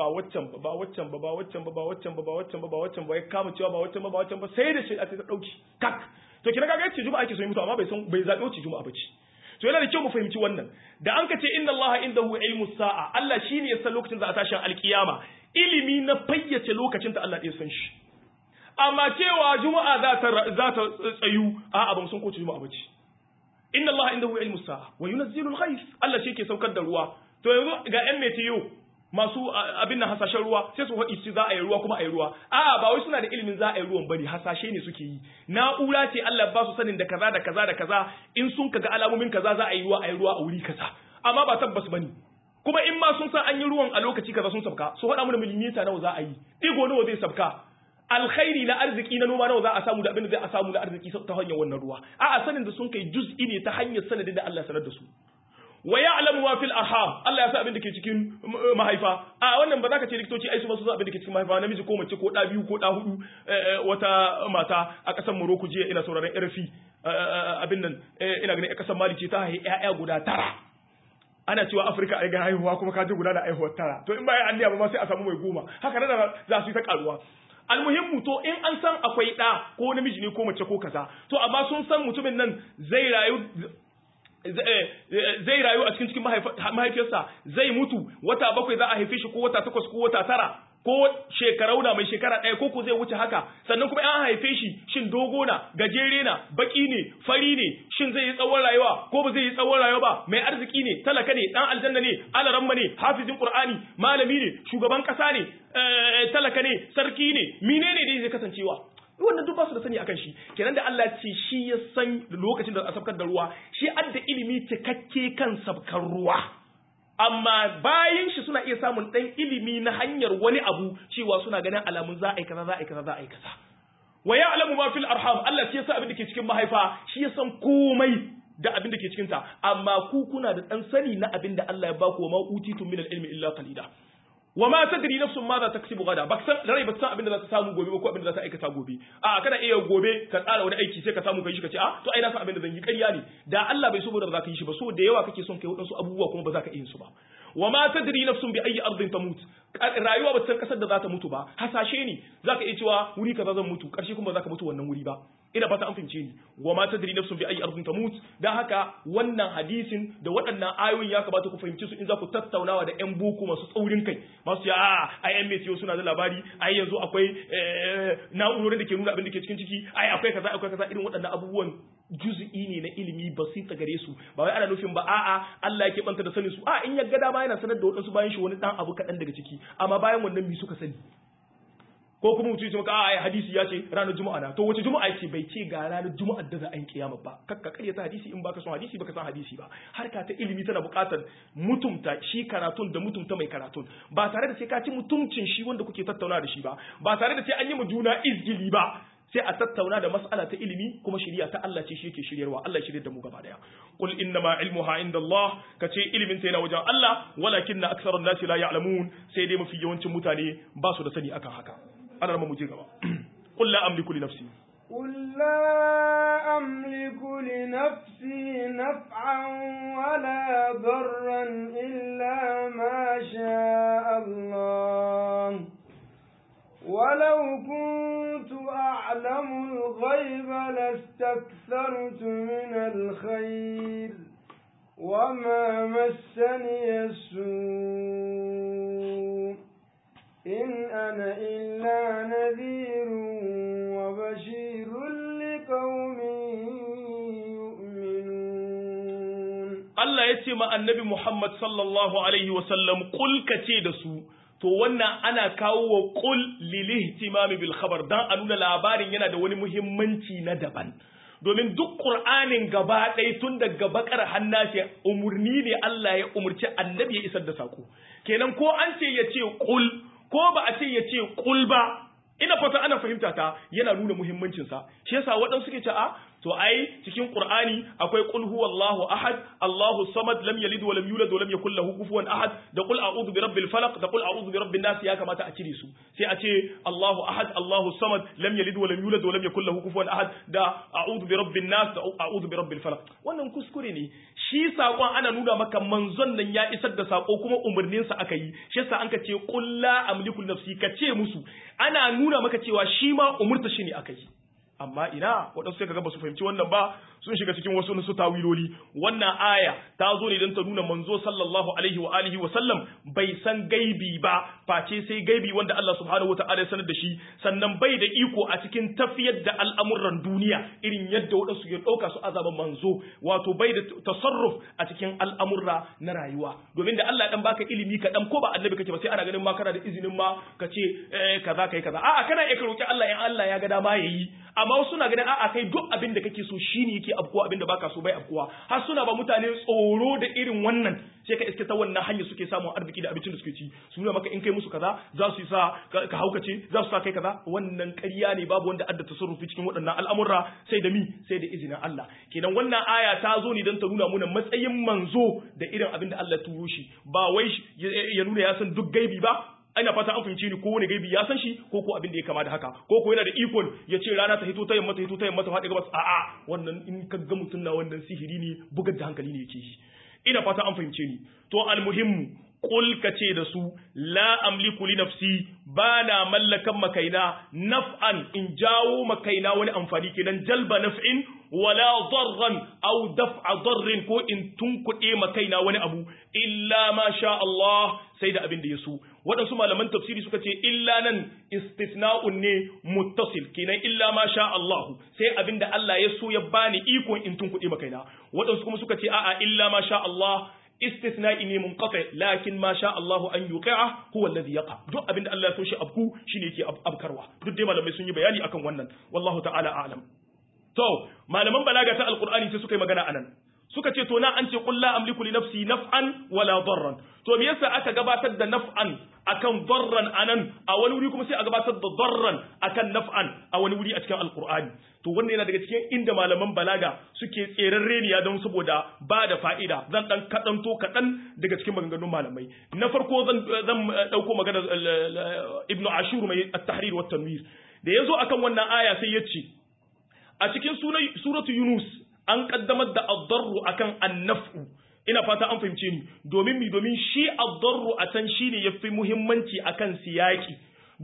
ya kama cewa ba waccan ba sai da shi a ta dauki kak to kina kaga yace juma'a ake so yi mutu amma bai zabi wacce juma'a bace to yana da kyau mu fahimci wannan da an kace inna allaha indahu ilmu sa'a Allah shine ya san lokacin da a tashin alkiyama ilimi na fayyace lokacin da Allah ya san shi amma cewa juma'a za ta tsayu a'a ba mu san ko juma'a bace inna allaha indahu ilmu sa'a wa yunzilu al-ghayth Allah shi ke saukar da ruwa to yanzu ga ƴan metiyo masu abin nan hasashen ruwa sai su faɗi za a yi ruwa kuma a yi ruwa a'a ba wai suna da ilimin za a yi ruwan bane hasashe ne suke yi na'ura ce Allah ba su sanin da kaza da kaza da kaza in sun kaga alamomin kaza za a yi ruwa a wuri kaza amma ba tabbas bane kuma in ma sun san an yi ruwan a lokaci kaza sun sabka su faɗa mana milimita nawa za a yi digo nawa zai sabka alkhairi na arziki na noma nawa za a samu da abin da zai a samu na arziki ta hanyar wannan ruwa a'a sanin da sun kai juz'i ne ta hanyar sanadin da Allah sanar da su wa ya'lamu ma fil arham Allah ya sa abin da ke cikin mahaifa a wannan ba za ka ce likitoci ai su ba su san abin da ke cikin mahaifa namiji ko mace ko da biyu ko da hudu wata mata a kasar Morocco jiya ina sauraron RFI abin nan ina ganin a kasar Mali ce ta haihu ƴaƴa guda 9 ana cewa Afirka ai ga haihuwa kuma ka ji guda da haihuwar 9 to in ba ya anniya ba sai a samu mai 10 haka nan za su yi ta karuwa almuhimmu to in an san akwai da ko namiji ne ko mace ko kaza to amma sun san mutumin nan zai rayu a cikin mahaifiyarsa zai mutu wata 7 za a haife shi ko wata 8 ko wata 9 ko shekarau na mai shekara 1 ko zai wuce haka sannan kuma an haife shi shin dogo na gajere na baki ne fari ne shin zai yi tsawon rayuwa ko ba zai yi tsawon rayuwa ba mai arziki ne talaka ne dan aljanna ne alaramma ne hafizin qur'ani malami ne shugaban kasa ne talaka ne sarki ne menene dai zai kasancewa wannan duk ba su da sani akan shi kenan da Allah ce shi ya san lokacin da a sabkar da ruwa shi adda ilimi cikakke kan sabkar ruwa amma bayan shi suna iya samun dan ilimi na hanyar wani abu cewa suna ganin alamun za a yi kaza za a yi kaza za a yi kaza wa ya'lamu ma fil arham Allah shi ya san abin da ke cikin mahaifa shi ya san komai da abin da ke cikin ta amma ku kuna da dan sani na abin da Allah ya baku wa ma utitum min al-ilmi illa qalila wa ma tadri nafsun ma za ta kasibu gada ba san rai ba san abin da za ta samu gobe ko abin da za ta aikata gobe a kana iya gobe ka tsara wani aiki sai ka samu kai shi ka ce to ai na san abin da zan yi ƙarya ne da Allah bai so ba da za ka yi shi ba so da yawa kake son kai wadansu abubuwa kuma ba za ka iya su ba wa ma tadri nafsun bi ayi ardin tamut rayuwa ba san kasar da za ta mutu ba hasashe ne za ka iya cewa wuri kaza zan mutu karshe kuma ba za ka mutu wannan wuri ba ina fata an fahimce ni wa ma tadri nafsun bi ayi ardin tamut dan haka wannan hadisin da waɗannan ayoyin ya kamata ku fahimci su in za ku tattaunawa da ƴan boko masu tsaurin kai masu ya ai ƴan metiyo suna da labari ai yanzu akwai na'urorin da ke nuna abin da ke cikin ciki ai akwai kaza irin waɗannan abubuwan juz'i ne na ilimi basita gare su ba wai ana nufin ba a'a Allah yake banta da sanin su in ya ga dama yana sanar da waɗansu bayan shi wani dan abu kaɗan daga ciki amma bayan wannan mi suka sani ko kuma mutum ya ce maka ai hadisi ya ce ranar juma'a na to wace juma'a ce bai ce ga ranar juma'ar da za a yi kiyama ba kakka karyata hadisi in baka son hadisi baka san hadisi ba harka ta ilimi tana buƙatar mutumta shi karatun da mutumta mai karatun ba tare da sai ka ci mutumcin shi wanda kuke tattauna da shi ba tare da sai an yi mu juna izgili ba sai a tattauna da mas'ala ta ilimi kuma shari'a ta Allah ce shi yake shiryarwa Allah ya shiryar da mu gaba daya qul innama ilmuha indallah kace ilimin ta yana wajen Allah walakinna aktharun nasi la ya'lamun sai dai mafi yawancin mutane ba su da sani akan haka ana mu je gaba qul la amliku li nafsi قل لا أملك لنفسي نفعا ولا ضرا إلا ما شاء الله ولو كنت أعلم الغيب لاستكثرت من الخير وما مسني السوء إن أنا إلا نذير وبشير لقوم يؤمنون الله يتيما النبي محمد صلى الله عليه وسلم قل كتيدسو to wannan ana kawo wa qul lil ihtimami bil khabar dan a nuna labarin yana da wani muhimmanci na daban domin duk qur'anin gaba ɗaya tun daga bakar hannashi umurni ne Allah ya umurci annabi ya isar da sako kenan ko an ce ya ce qul ko ba a ce ya ce qul ba ina fata ana fahimta ta yana nuna muhimmancin sa shi yasa waɗansu suke ce to ai cikin qur'ani akwai qul huwallahu ahad Allahu samad lam yalid wa lam yulad wa lam yakul lahu kufuwan ahad da qul a'udhu birabbil falaq da qul a'udhu birabbin nas ya kamata a cire su sai a ce Allahu ahad Allahu samad lam yalid wa lam yulad wa lam yakul lahu kufuwan ahad da a'udhu birabbin nas da a'udhu birabbil falaq wannan kuskure ne shi sakon ana nuna maka manzon nan ya isar da sako kuma umurnin sa aka yi shi yasa an ka ce qul la amliku nafsi ka ce musu ana nuna maka cewa shi ma umurta shi ne aka yi amma ina waɗansu sai kaga ba su fahimci wannan ba sun shiga cikin wasu nasu tawiloli wannan aya ta zo ne don ta nuna manzo sallallahu alaihi wa alihi wa sallam bai san gaibi ba face sai gaibi wanda Allah subhanahu wa ta'ala ya sanar da shi sannan bai da iko a cikin tafiyar da al'amuran duniya irin yadda waɗansu ke ɗauka su azaban manzo wato bai da tasarruf a cikin al'amurra na rayuwa domin da Allah dan baka ilimi kaɗan ko ba annabi kake ba sai ana ganin ma kana da izinin ma ka ce kaza kai kaza a'a kana iya ka roki Allah in Allah ya ga dama yayi amma wasu suna ganin a'a kai duk abin da kake so shine yake afkuwa abin da baka so bai afkuwa har suna ba mutane tsoro da irin wannan sai ka iske ta wannan hanya suke samun arziki da abincin da suke ci su nuna maka in kai musu kaza za su yi sa ka haukace za su sa kai kaza wannan ƙarya ne babu wanda adda tasarrufi cikin waɗannan al'amurra sai da sai da izinin Allah kenan wannan aya ta zo ne don ta nuna muna matsayin manzo da irin abin da Allah ya turo shi ba wai ya nuna ya san duk gaibi ba ina fata an fahimci ni ko wani gaibi ya san shi ko abin da ya kama da haka ko yana da ikon ya ce rana ta hito ta yamma ta faɗi gabas a'a wannan in ka ga mutum na wannan sihiri ne bugar da hankali ne yake shi ina fata an fahimce ni to almuhimmu qul ka ce da su la amliku li nafsi bana mallakan makaina naf'an in jawo makaina wani amfani kenan jalba naf'in wala darran aw daf'a darrin ko in tunkuɗe makaina wani abu illa ma sha Allah sai da abin da ya so waɗansu malaman tafsiri suka ce illa nan istisna'un ne muttasil kenan illa ma sha Allah sai abin da Allah ya so ya bani ikon in tunkuɗe makaina waɗansu kuma suka ce a'a illa ma sha Allah istisna'i ne munqati lakin ma sha Allahu an yuqi'a huwa alladhi yaqa duk abinda Allah ya so shi abku shine yake abkarwa duk dai malamai sun yi bayani akan wannan wallahu ta'ala a'lam to malaman balaga ta alqur'ani sai suka yi magana anan suka ce to na an ce qul la amliku li nafsi naf'an wala darran to me yasa aka gabatar da naf'an akan darran anan a wani wuri kuma sai a gabatar da darran akan naf'an a wani wuri a cikin alqur'ani to wannan yana daga cikin inda malaman balaga suke tserarreniya don saboda ba da fa'ida zan dan kadanto kadan daga cikin maganganun malamai na farko zan dauko magana ibnu ashur mai at-tahrir wa tanwir da yazo akan wannan aya sai yace a cikin suratu yunus an kaddamar da ad-darru akan an-naf'u ina fata an fahimce ni domin shi ad-darru a can shine yafi muhimmanci akan siyaki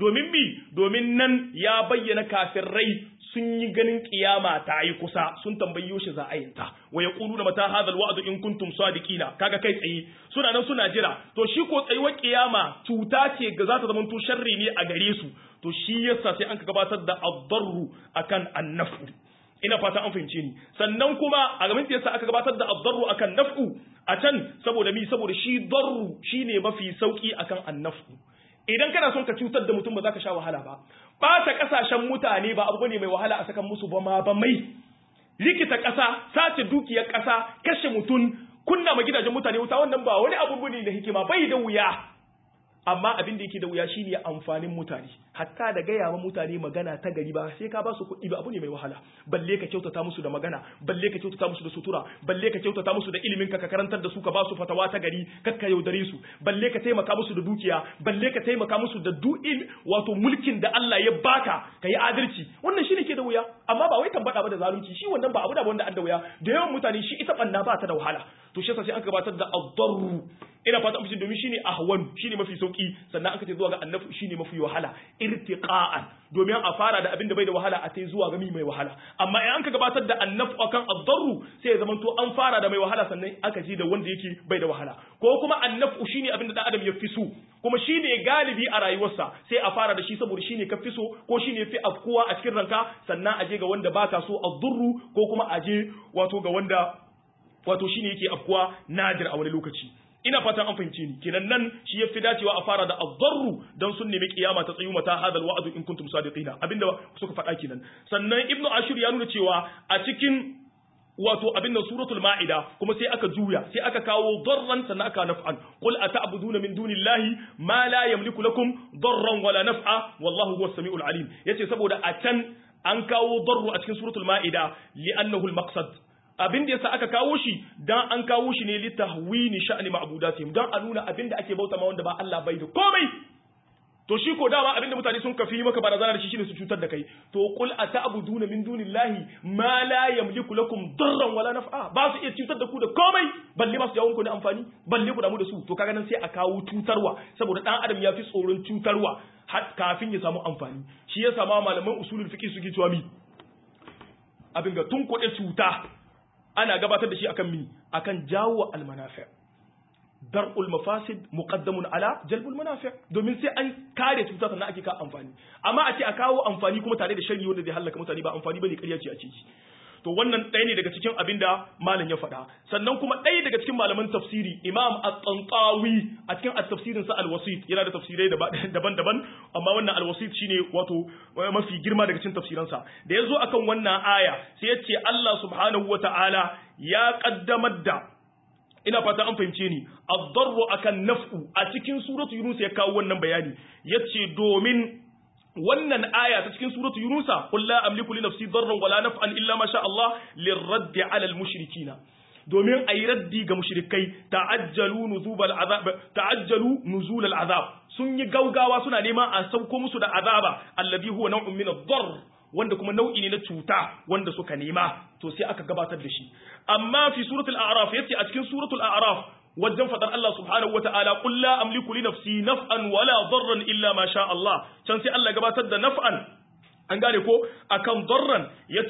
domin nan ya bayyana kafirai sun yi ganin kiyama ta yi kusa sun tambayi yoshi za a yinta wa yaquluna mata hadha alwa'd in kuntum sadiqina kaga kai tsaye suna nan suna jira to shi ko tsayuwar kiyama cuta ce ga za ta zama to sharri ne a gare su to shi yasa sai an ka gabatar da ad-darru akan an-naf'u ina fata an fahimce ni sannan kuma a gaban yasa aka gabatar da ad-darru akan naf'u a can saboda shi darru shine mafi sauki akan an-naf'u idan kana son ka cutar da mutum ba za ka sha wahala ba ɓata ƙasashen mutane ba abu ne mai wahala a sakan musu ba mai likita ƙasa sace dukiyar ƙasa kashe mutum kunna ma gidajen mutane wuta wannan ba wani abu ne da hikima bai da wuya amma abin da yake da wuya shine amfanin mutane hatta da gaya ma mutane magana ta gari ba sai ka ba su kuɗi ba abu ne mai wahala balle ka kyautata musu da magana balle ka kyautata musu da sutura balle ka kyautata musu da ilimin ka karantar da su ka ba su fatawa ta gari kakka yaudare su balle ka taimaka musu da dukiya balle ka taimaka musu da du'il wato mulkin da Allah ya baka ka yi adalci wannan shine ke da wuya amma ba wai tambada ba da zalunci shi wannan ba abu da wanda an da wuya da yawan mutane shi ita banna ba ta da wahala to shi yasa sai aka gabatar da ad-darru ina fata mutum domin shine ahwan shine mafi sauki sannan aka ce zuwa ga annafu shine mafi wahala irtiqa'an domin a fara da abin da bai da wahala a tai zuwa ga mai wahala amma in an ka gabatar da annafu akan ad-darru sai ya zamanto an fara da mai wahala sannan aka ji da wanda yake bai da wahala ko kuma annafu shine abin da dan adam ya fi so kuma shine galibi a rayuwarsa sai a fara da shi saboda shine ka fi so ko shine fi afkuwa a cikin ranka sannan aje ga wanda baka so ad-durru ko kuma aje wato ga wanda wato shine yake afkuwa nadir a wani lokaci ina fatan an fahimce ni kenan nan shi yafi dacewa a fara da ad-darru dan sun nemi kiyama ta tsayu mata hadal wa'd in kuntum sadiqina abinda suka faɗa kenan sannan ibnu ashur ya nuna cewa a cikin wato abinda suratul ma'ida kuma sai aka juya sai aka kawo darran sannan aka naf'an qul ata'buduna min dunillahi ma la yamliku lakum darran wala naf'a wallahu huwas samiul alim yace saboda a can an kawo darru a cikin suratul ma'ida li'annahu al-maqsad abin da yasa aka kawo shi dan an kawo shi ne li tahwini sha'ni ma'budatihim dan a nuna abin da ake bauta ma wanda ba Allah bai da komai to shi ko dama abin da mutane sun kafi maka barazana da shi shine su cutar da kai to qul ata'buduna min dunillahi ma la yamliku lakum darran wala naf'a ba su iya cutar da ku da komai balle ba su jawo ku da amfani balle ku damu da su to kaga nan sai a kawo cutarwa saboda dan adam ya fi tsoron cutarwa har kafin ya samu amfani shi yasa ma malaman usulul fiqh suke cewa mi abin ga tun kuɗe cuta ana gabatar da shi akan mi akan jawo almanafi dar'ul mafasid muqaddamun ala jalbul manafi domin sai an kare cuta sannan ake ka amfani amma a ce a kawo amfani kuma tare da sharri wanda zai halaka mutane ba amfani bane ƙarya ce a ciki to wannan ɗaya ne daga cikin abin da malam ya faɗa sannan kuma ɗaya daga cikin malaman tafsiri Imam At-Tantawi a cikin at-tafsirin sa Al-Wasit yana da tafsirai daban-daban amma wannan Al-Wasit shine wato mafi girma daga cikin tafsiransa da yazo akan wannan aya sai yace Allah subhanahu wata'ala ya kaddamar da ina fata an fahimce ni ad-darru akan naf'u a cikin suratu Yunus ya kawo wannan bayani yace domin wannan aya ta cikin suratu Yunusa qul la amliku li nafsi darran wala naf'an illa ma sha Allah lirradd 'ala al-mushrikina domin ayi raddi ga mushrikai ta'ajjalu nuzul al-azab sun yi gaugawa suna nema a sauko musu da azaba alladhi huwa naw'un min ad-darr wanda kuma nau'i ne na cuta wanda suka nema to sai aka gabatar da shi amma fi suratul a'raf yace a cikin suratul a'raf wajen fadar Allah subhanahu wata'ala qul la amliku li nafsi naf'an wala darran illa ma sha Allah can sai Allah gabatar da naf'an an gane ko akan darran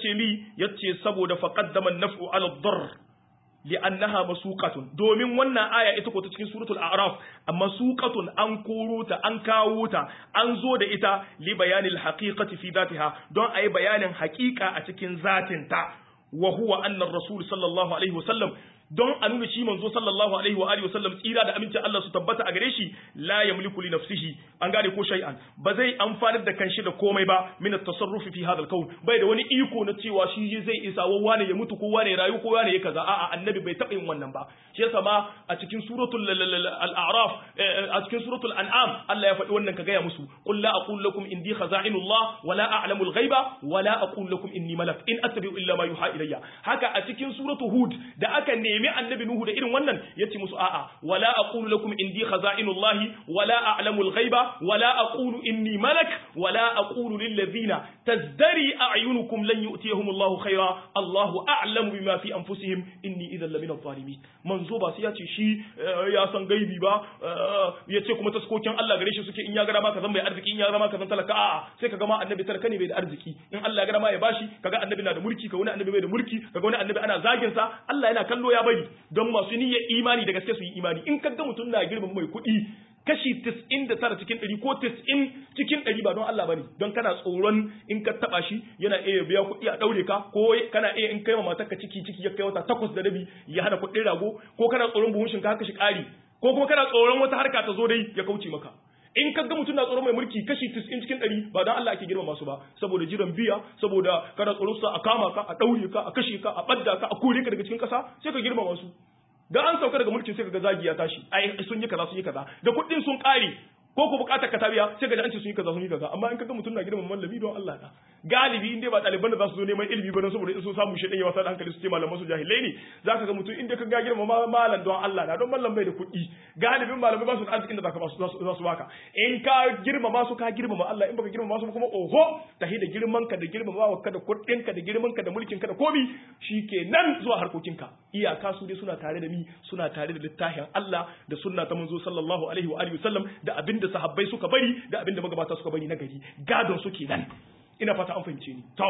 yace saboda faqaddama an-naf'u 'ala ad-darr li'annaha masuqatun domin wannan aya ita ko ta cikin suratul a'raf amma suqatun an koro ta an kawo ta an zo da ita li bayanil haqiqati fi dhatiha don ayi bayanin haqiqa a cikin zatin ta wa huwa anna ar-rasul sallallahu alaihi wasallam don a nuna shi manzo sallallahu alaihi wa alihi wasallam tsira da amincin Allah su tabbata a gare shi la yamliku li nafsihi an gane ko shay'an ba zai amfanar da kanshi da komai ba min at-tasarruf fi hadha al-kawn bai da wani iko na cewa shi zai isa wane ya mutu ko wane ya rayu ko wane ya kaza a'a annabi bai taba yin wannan ba shi yasa ma a cikin suratul al-a'raf a cikin suratul an'am Allah ya faɗi wannan ka gaya musu qul la aqulu lakum indi khaza'inullah wa la a'lamu al-ghaiba wa la aqulu lakum inni malak in attabi'u illa ma yuha ilayya haka a cikin suratul hud da aka nemi annabi nuhu da irin wannan yace musu a'a wala aqulu lakum indi khaza'inullahi wala a'lamu al-ghaiba wala aqulu inni malak wala aqulu lil ladhina tazdari a'yunukum lan yu'tiyahumullahu khayra Allahu a'lamu bima fi anfusihim inni idhan lamina adh-dhalimin manzo ba sai yace shi ya san gaibi ba yace kuma taskokin Allah gare shi suke in ya gara ma ka zan mai arziki in ya gara ma ka zan talaka a'a sai kaga ma annabi talaka ne bai da arziki in Allah ya gara ma ya bashi kaga annabi na da mulki kaga wani annabi bai da mulki kaga wani annabi ana zagin sa Allah yana kallo ya bari don masu niyyar imani da gaske su yi imani in kaga mutum na girman mai kuɗi kashi 99 cikin 100 ko 90 cikin 100 ba don Allah bane don kana tsoron in ka taba shi yana iya biya kuɗi a daure ka ko kana iya in kai ma matarka ciki ya kai wata 8 da rabi ya hana kuɗin rago ko kana tsoron buhun shinkafa shi ƙari ko kuma kana tsoron wata harka ta zo dai ya kauce maka in kaga mutum na tsoron mai mulki kashi 90 cikin 100 ba dan Allah ake girmama su ba saboda jiran biya saboda kada tsoron sa a kama ka a daure ka a kashe ka a badda ka a kore ka daga cikin kasa sai ka girmama su da an sauka daga mulkin sai kaga zagi ya tashi ai sun yi kaza da kuɗin sun kare ko ku bukatar ka tabiya sai kaga an ce sun yi kaza amma in kaga mutum na girmama mallami don Allah da galibi in dai ba ɗaliban da za su zo neman ilimi ba don saboda in sun samu shi ɗan yawa da hankali su ce malaman su jahilai ne za ka ga mutum inda ka ga girmama malam don Allah na don mallam bai da kuɗi galibin malamai ba su da arzikin da za su baka in ka girmama su ka girmama Allah in baka girmama su kuma oho tahi da girman ka da girmama ka da kuɗin ka da girman ka da mulkin ka da komi shikenan zuwa harkokin ka iyaka su dai suna tare da ni suna tare da littafin Allah da sunna ta manzo sallallahu alaihi wa alihi wasallam da abinda sahabbai suka bari da abinda magabata suka bari na gari gadon su kenan ina fata an fahimce ni to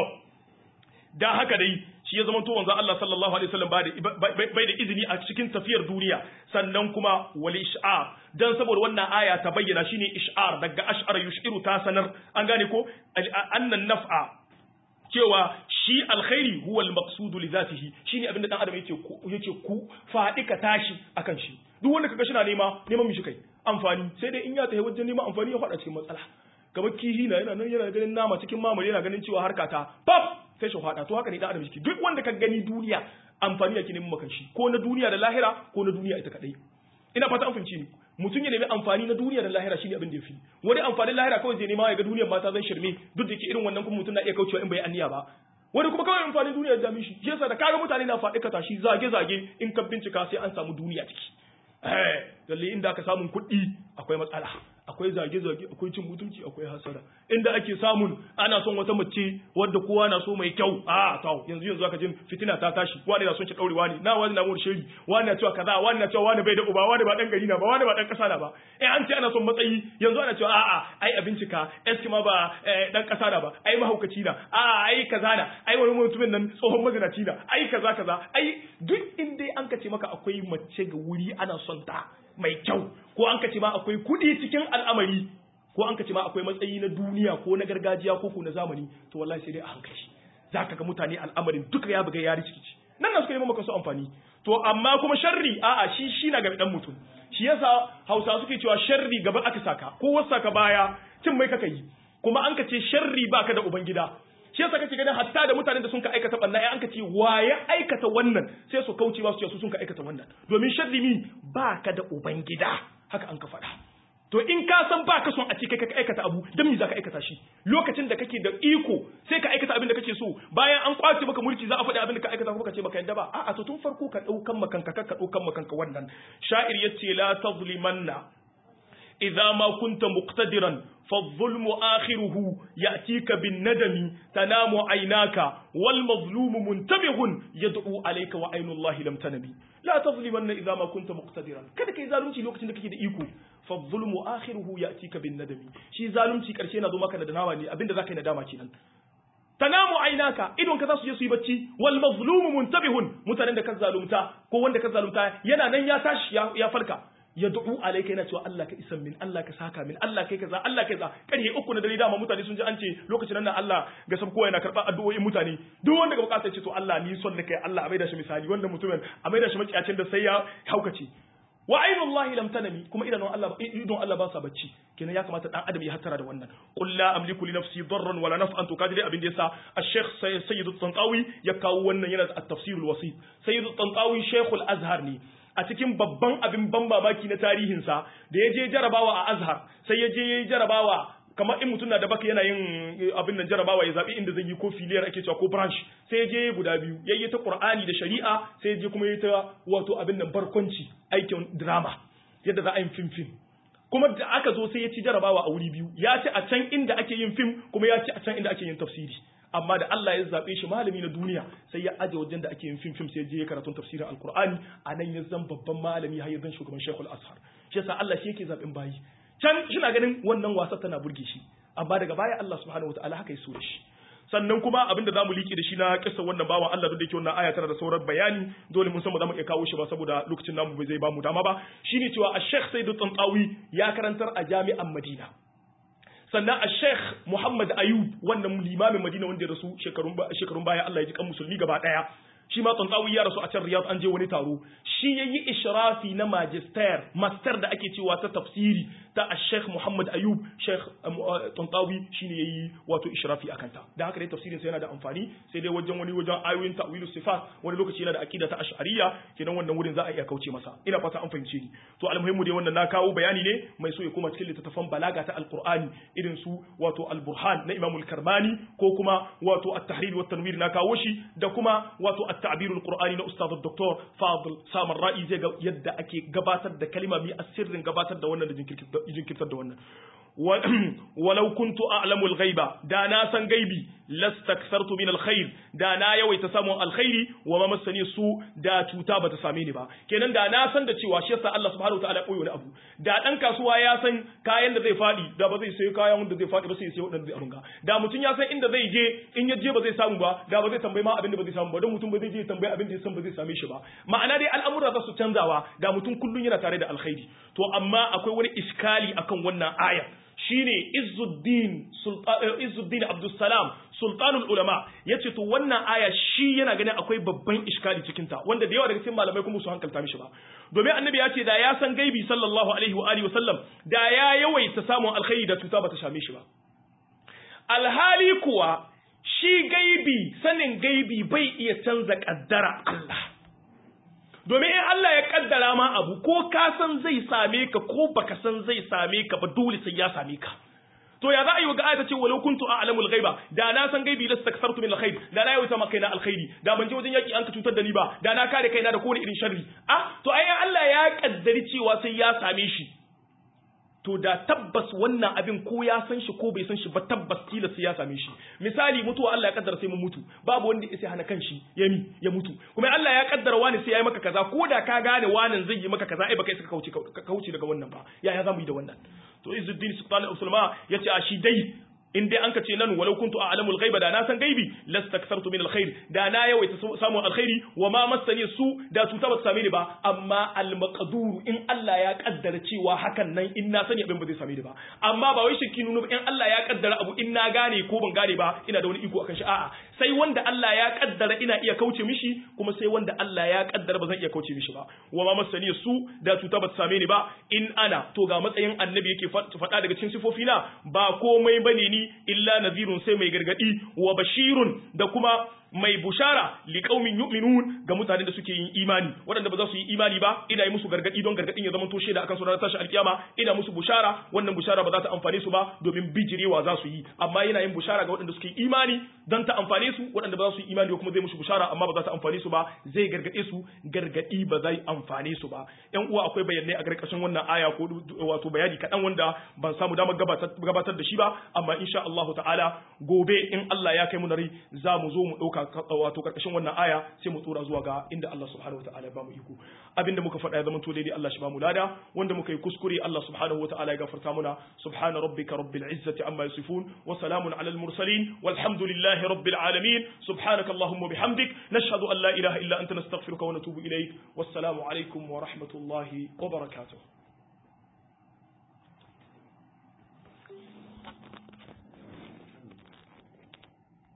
dan haka dai shi ya zama to wanzan Allah sallallahu alaihi wasallam bai da izini a cikin tafiyar duniya sannan kuma wal ish'ar dan saboda wannan aya ta bayyana shine ish'ar daga ash'ara yushiru ta sanar an gane ko annan naf'a cewa shi alkhairi huwa al-maqsud li zatihi shine abinda dan adam yake ku fadi ka tashi akan shi duk wanda kaga shi na neman mishi kai amfani sai dai in ya tafi wajen neman amfani ya fada cikin matsala kamar kihi na yana nan yana ganin nama cikin mamari yana ganin cewa harka ta pop sai shi fada to haka ne dan adam yake duk wanda ka gani duniya amfani yake neman makan shi ko na duniya da lahira ko na duniya ita kadai ina fata an fahimci ni mutum ya nemi amfani na duniya da lahira shine abin da yafi wani amfanin lahira kawai zai nema ya ga duniyar mata zan shirme duk da yake irin wannan kuma mutum na iya kaucewa in bai anniya ba wani kuma kawai amfanin duniya da mishi shi yasa da kaga mutane na faɗi ka tashi zage zage in ka bincika sai an samu duniya ciki lalle inda aka samun kuɗi akwai matsala akwai zage-zage akwai cin mutunci akwai hasara inda ake samun ana son wata mace wadda kowa na so mai kyau to yanzu aka jin fitina ta tashi wani na son ki daure wani na wani na mu shiri wani na cewa kaza wani na cewa wani bai da uba wani ba dan gari na ba wani ba dan kasa na ba an ce ana son matsayi yanzu ana cewa ai a bincika eski ma ba dan kasa na ba ai mahaukaci na ai kaza na ai wani mutumin nan tsohon mazinaci na ai kaza ai duk inda an kace maka akwai mace ga wuri ana son ta mai kyau ko an kace ma akwai kudi cikin al'amari ko an kace ma akwai matsayi na duniya ko na gargajiya ko na zamani to wallahi sai dai a hankali zaka ga mutane al'amarin duka ya buga ya rikici nan na suka yi maka su amfani to amma kuma sharri a'a shi na ga dan mutum shi yasa Hausa suke cewa sharri gaba aka saka ko wasa ka baya cin mai kaka yi kuma an ka ce sharri baka da ubangida shi yasa kake ganin hatta da mutanen da sun ka aikata banna ai an ka ce waye aikata wannan sai su kauce ba su ce su sun ka aikata wannan domin sharri mi baka da ubangida haka an ka faɗa to in ka san baka son a ce kai ka aikata abu dan me zaka aikata shi lokacin da kake da iko sai ka aikata abin da kake so bayan an kwace maka mulki za a faɗi abin da ka aikata kuma ka ce baka yadda ba a'a to tun farko ka daukan makanka ka daukan makanka wannan sha'ir yace la tazlimanna idza ma kunta muqtadiran فالظلم آخره يأتيك بالندم تنام عيناك والمظلوم منتبه يدعو عليك وعين الله لم تنمي لا تظلمن إذا ما كنت مقتدرا kada kai zalunci lokacin da kake da iko فالظلم آخره يأتيك بالندم shi zalunci karshe na zo maka da nadama ne abinda zaka yi nadama kenan tanamu ainaka idon ka za su je su yi bacci wal mazlumu muntabihun mutanen da ka zalunta ko wanda ka zalunta yana nan ya tashi ya farka ya du'u alayka yana cewa Allah ka isan min Allah ka saka min Allah kai kaza Allah kai kaza karhe uku na dare dama mutane sun ji an ce lokacin nan Allah ga sab kowa yana karba addu'o'in mutane duk wanda ga bukatar ce to Allah ni son da kai Allah a maida shi misali wanda mutumin a maida shi makiyacin da sai ya haukace wa ainullahi lam tanami kuma idon Allah ba sa bacci kenan ya kamata dan adam ya hattara da wannan qul la amliku li nafsi darran wala naf'an to kaji dai abin da yasa al-sheikh sayyid al-tantawi ya kawo wannan yana at-tafsir al-wasit sayyid al-tantawi shaykh al-azhar ne a cikin babban abin ban mamaki na tarihinsa da ya je jarabawa a Azhar sai ya je yayi jarabawa kamar in mutum na da baka yana yin abin nan jarabawa ya zabi inda zai yi ko filiyar ake cewa ko branch sai ya je guda biyu yayi ta Qur'ani da shari'a sai ya je kuma yayi ta wato abin nan barkwanci aikin drama yadda za a yi film kuma da aka zo sai ya ci jarabawa a wuri biyu ya ci a can inda ake yin film kuma ya ci a can inda ake yin tafsiri amma da Allah ya zabe shi malami na duniya sai ya aje wajen da ake yin film sai je ya karatun tafsirin alqur'ani anan ya zan babban malami har ya zan shugaban Sheikhul Azhar shi yasa Allah shi yake zaben bayi can shina ganin wannan wasa tana burge shi amma daga baya Allah subhanahu wataala haka ya so da shi sannan kuma abinda zamu liƙe da shi na kissa wannan bawan Allah duk da yake wannan aya tana da sauran bayani dole mun san ba za mu iya kawo shi ba saboda lokacin namu bai zai ba mu dama ba shine cewa Sheikh Sayyid Tantawi ya karantar a jami'an Madina sannan a Sheikh Muhammad Ayub wannan limamin Madina wanda ya rasu shekarun baya Allah ya ji kan musulmi gaba daya shi ma Tantawi ya rasu a can Riyadh an je wani taro shi yayi ishrafi na master da ake cewa ta tafsiri ta Sheikh Muhammad Ayub Sheikh Tantawi shine yayi wato ishrafi akan ta da haka dai tafsirin sa yana da amfani sai dai wajen ayoyin ta'wilu sifat wani lokaci yana da aqida ta ash'ariyya kenan wannan wurin za a iya kauce masa ina fata an fahimce ni to almuhimmu dai wannan na kawo bayani ne mai so ya koma cikin littattafan balaga ta alqur'ani irin su wato al-burhan na Imam al-Karmani ko kuma wato at-tahrir wa tanwir na kawo shi da kuma wato at-ta'bir al-qur'ani na ustad Dr. Fadl Samar Ra'i zai ga yadda ake gabatar da kalima mi asirrin gabatar da wannan da jinkirtar da wannan walau kuntu a'lamu al-ghaiba da na san gaibi lastakthartu min al-khair da na yawaita samun alkhairi wa ma masani su da cuta bata same ni ba kenan da na san da cewa shi yasa Allah subhanahu wataala koyi wani abu da dan kasuwa ya san kayan da zai fadi da ba zai sayi kayan wanda zai fadi ba sai ya sayi wanda zai arunga da mutum ya san inda zai je in ya je ba zai samu ba da ba zai tambayi ma abin da ba zai samu ba don mutum ba zai je tambayi abin da ya san ba zai same shi ba ma'ana dai al'amura za su canzawa da mutum kullun yana tare da alkhairi to amma akwai wani iskali akan wannan aya shine Izzuddin Abdussalam sultanul ulama yace to wannan aya shi yana ganin akwai babban iskali cikin ta wanda da yawa daga cikin malamai kuma su hankalta mishi ba domin annabi ya ce da ya san gaibi sallallahu alaihi wa alihi wasallam da ya yawaita samun alkhairi da tuta bata same shi ba alhali kuwa shi gaibi sanin gaibi bai iya canza kaddara Allah domin in Allah ya kaddara ma abu ko ka san zai same ka ko baka san zai same ka ba dole sai ya same ka to ya za a yi ga ayata ce walau kuntu a'lamul ghaiba da na san gaibi lastakthartu min alkhair da na yawaita maka kaina alkhairi da ban je wajen yaki an ka cutar da ni ba da na kare kaina da kowane irin sharri to ai Allah ya kaddari cewa sai ya same shi to da tabbas wannan abin ko ya san shi ko bai san shi ba tabbas tilas sai ya same shi misali mutuwa Allah ya kaddara sai mun mutu babu wanda ya hana kanshi ya mutu kuma Allah ya kaddara wani sai ya yi maka kaza ko da ka gane wanin zai yi maka kaza ai baka isa ka kauce daga wannan ba yaya zamu yi da wannan to Izzuddin Sultan Usulma yace a shi dai in dai an ka ce nan walau kuntu a'lamul ghaiba da na san gaibi lastakthartu min alkhair da na yawaita samun alkhairi wa ma masani su da cuta ba su same ni ba amma al maqdur in Allah ya kaddara cewa hakan nan in na sani abin ba zai same ni ba amma ba wai shakki nunu in Allah ya kaddara abu in na gane ko ban gane ba ina da wani iko akan shi a'a sai wanda Allah ya kaddara ina iya kauce mishi kuma sai wanda Allah ya kaddara ba zan iya kauce mishi ba wa ma masani su da cuta ba ta same ni ba in ana to ga matsayin annabi yake faɗa daga cikin sifofi na ba komai bane ni illa nadhirun sai mai gargadi wa bashirun da kuma mai bushara li qaumin yu'minun ga mutanen da suke yin imani waɗanda ba za su yi imani ba ina yi musu gargadi don gargadin ya zama to shaida akan su ranar tashi alkiyama ina musu bushara wannan bushara ba za ta amfane su ba domin bijirewa za su yi amma yana yin bushara ga waɗanda suke imani don ta amfane su waɗanda ba za su yi imani kuma zai musu bushara amma ba za ta amfane su ba zai gargade su gargadi ba zai amfane su ba ƴan uwa akwai bayanai a garkashin wannan aya ko wato bayani kaɗan wanda ban samu damar gabatar da shi ba amma insha Allah ta'ala gobe in Allah ya kai mu nari za mu zo mu ɗauka wato karkashin wannan aya sai mu tura zuwa ga inda Allah subhanahu wataala ya bamu iko abinda muka faɗa ya zama to daidai Allah shi bamu lada wanda muka yi kuskure Allah subhanahu wataala ya gafarta muna subhana rabbika rabbil izzati amma yasifun wa salamun alal mursalin walhamdulillahi rabbil alamin subhanaka allahumma bihamdik nashhadu an la ilaha illa anta nastaghfiruka wa natubu ilayk wassalamu alaikum wa rahmatullahi wa barakatuh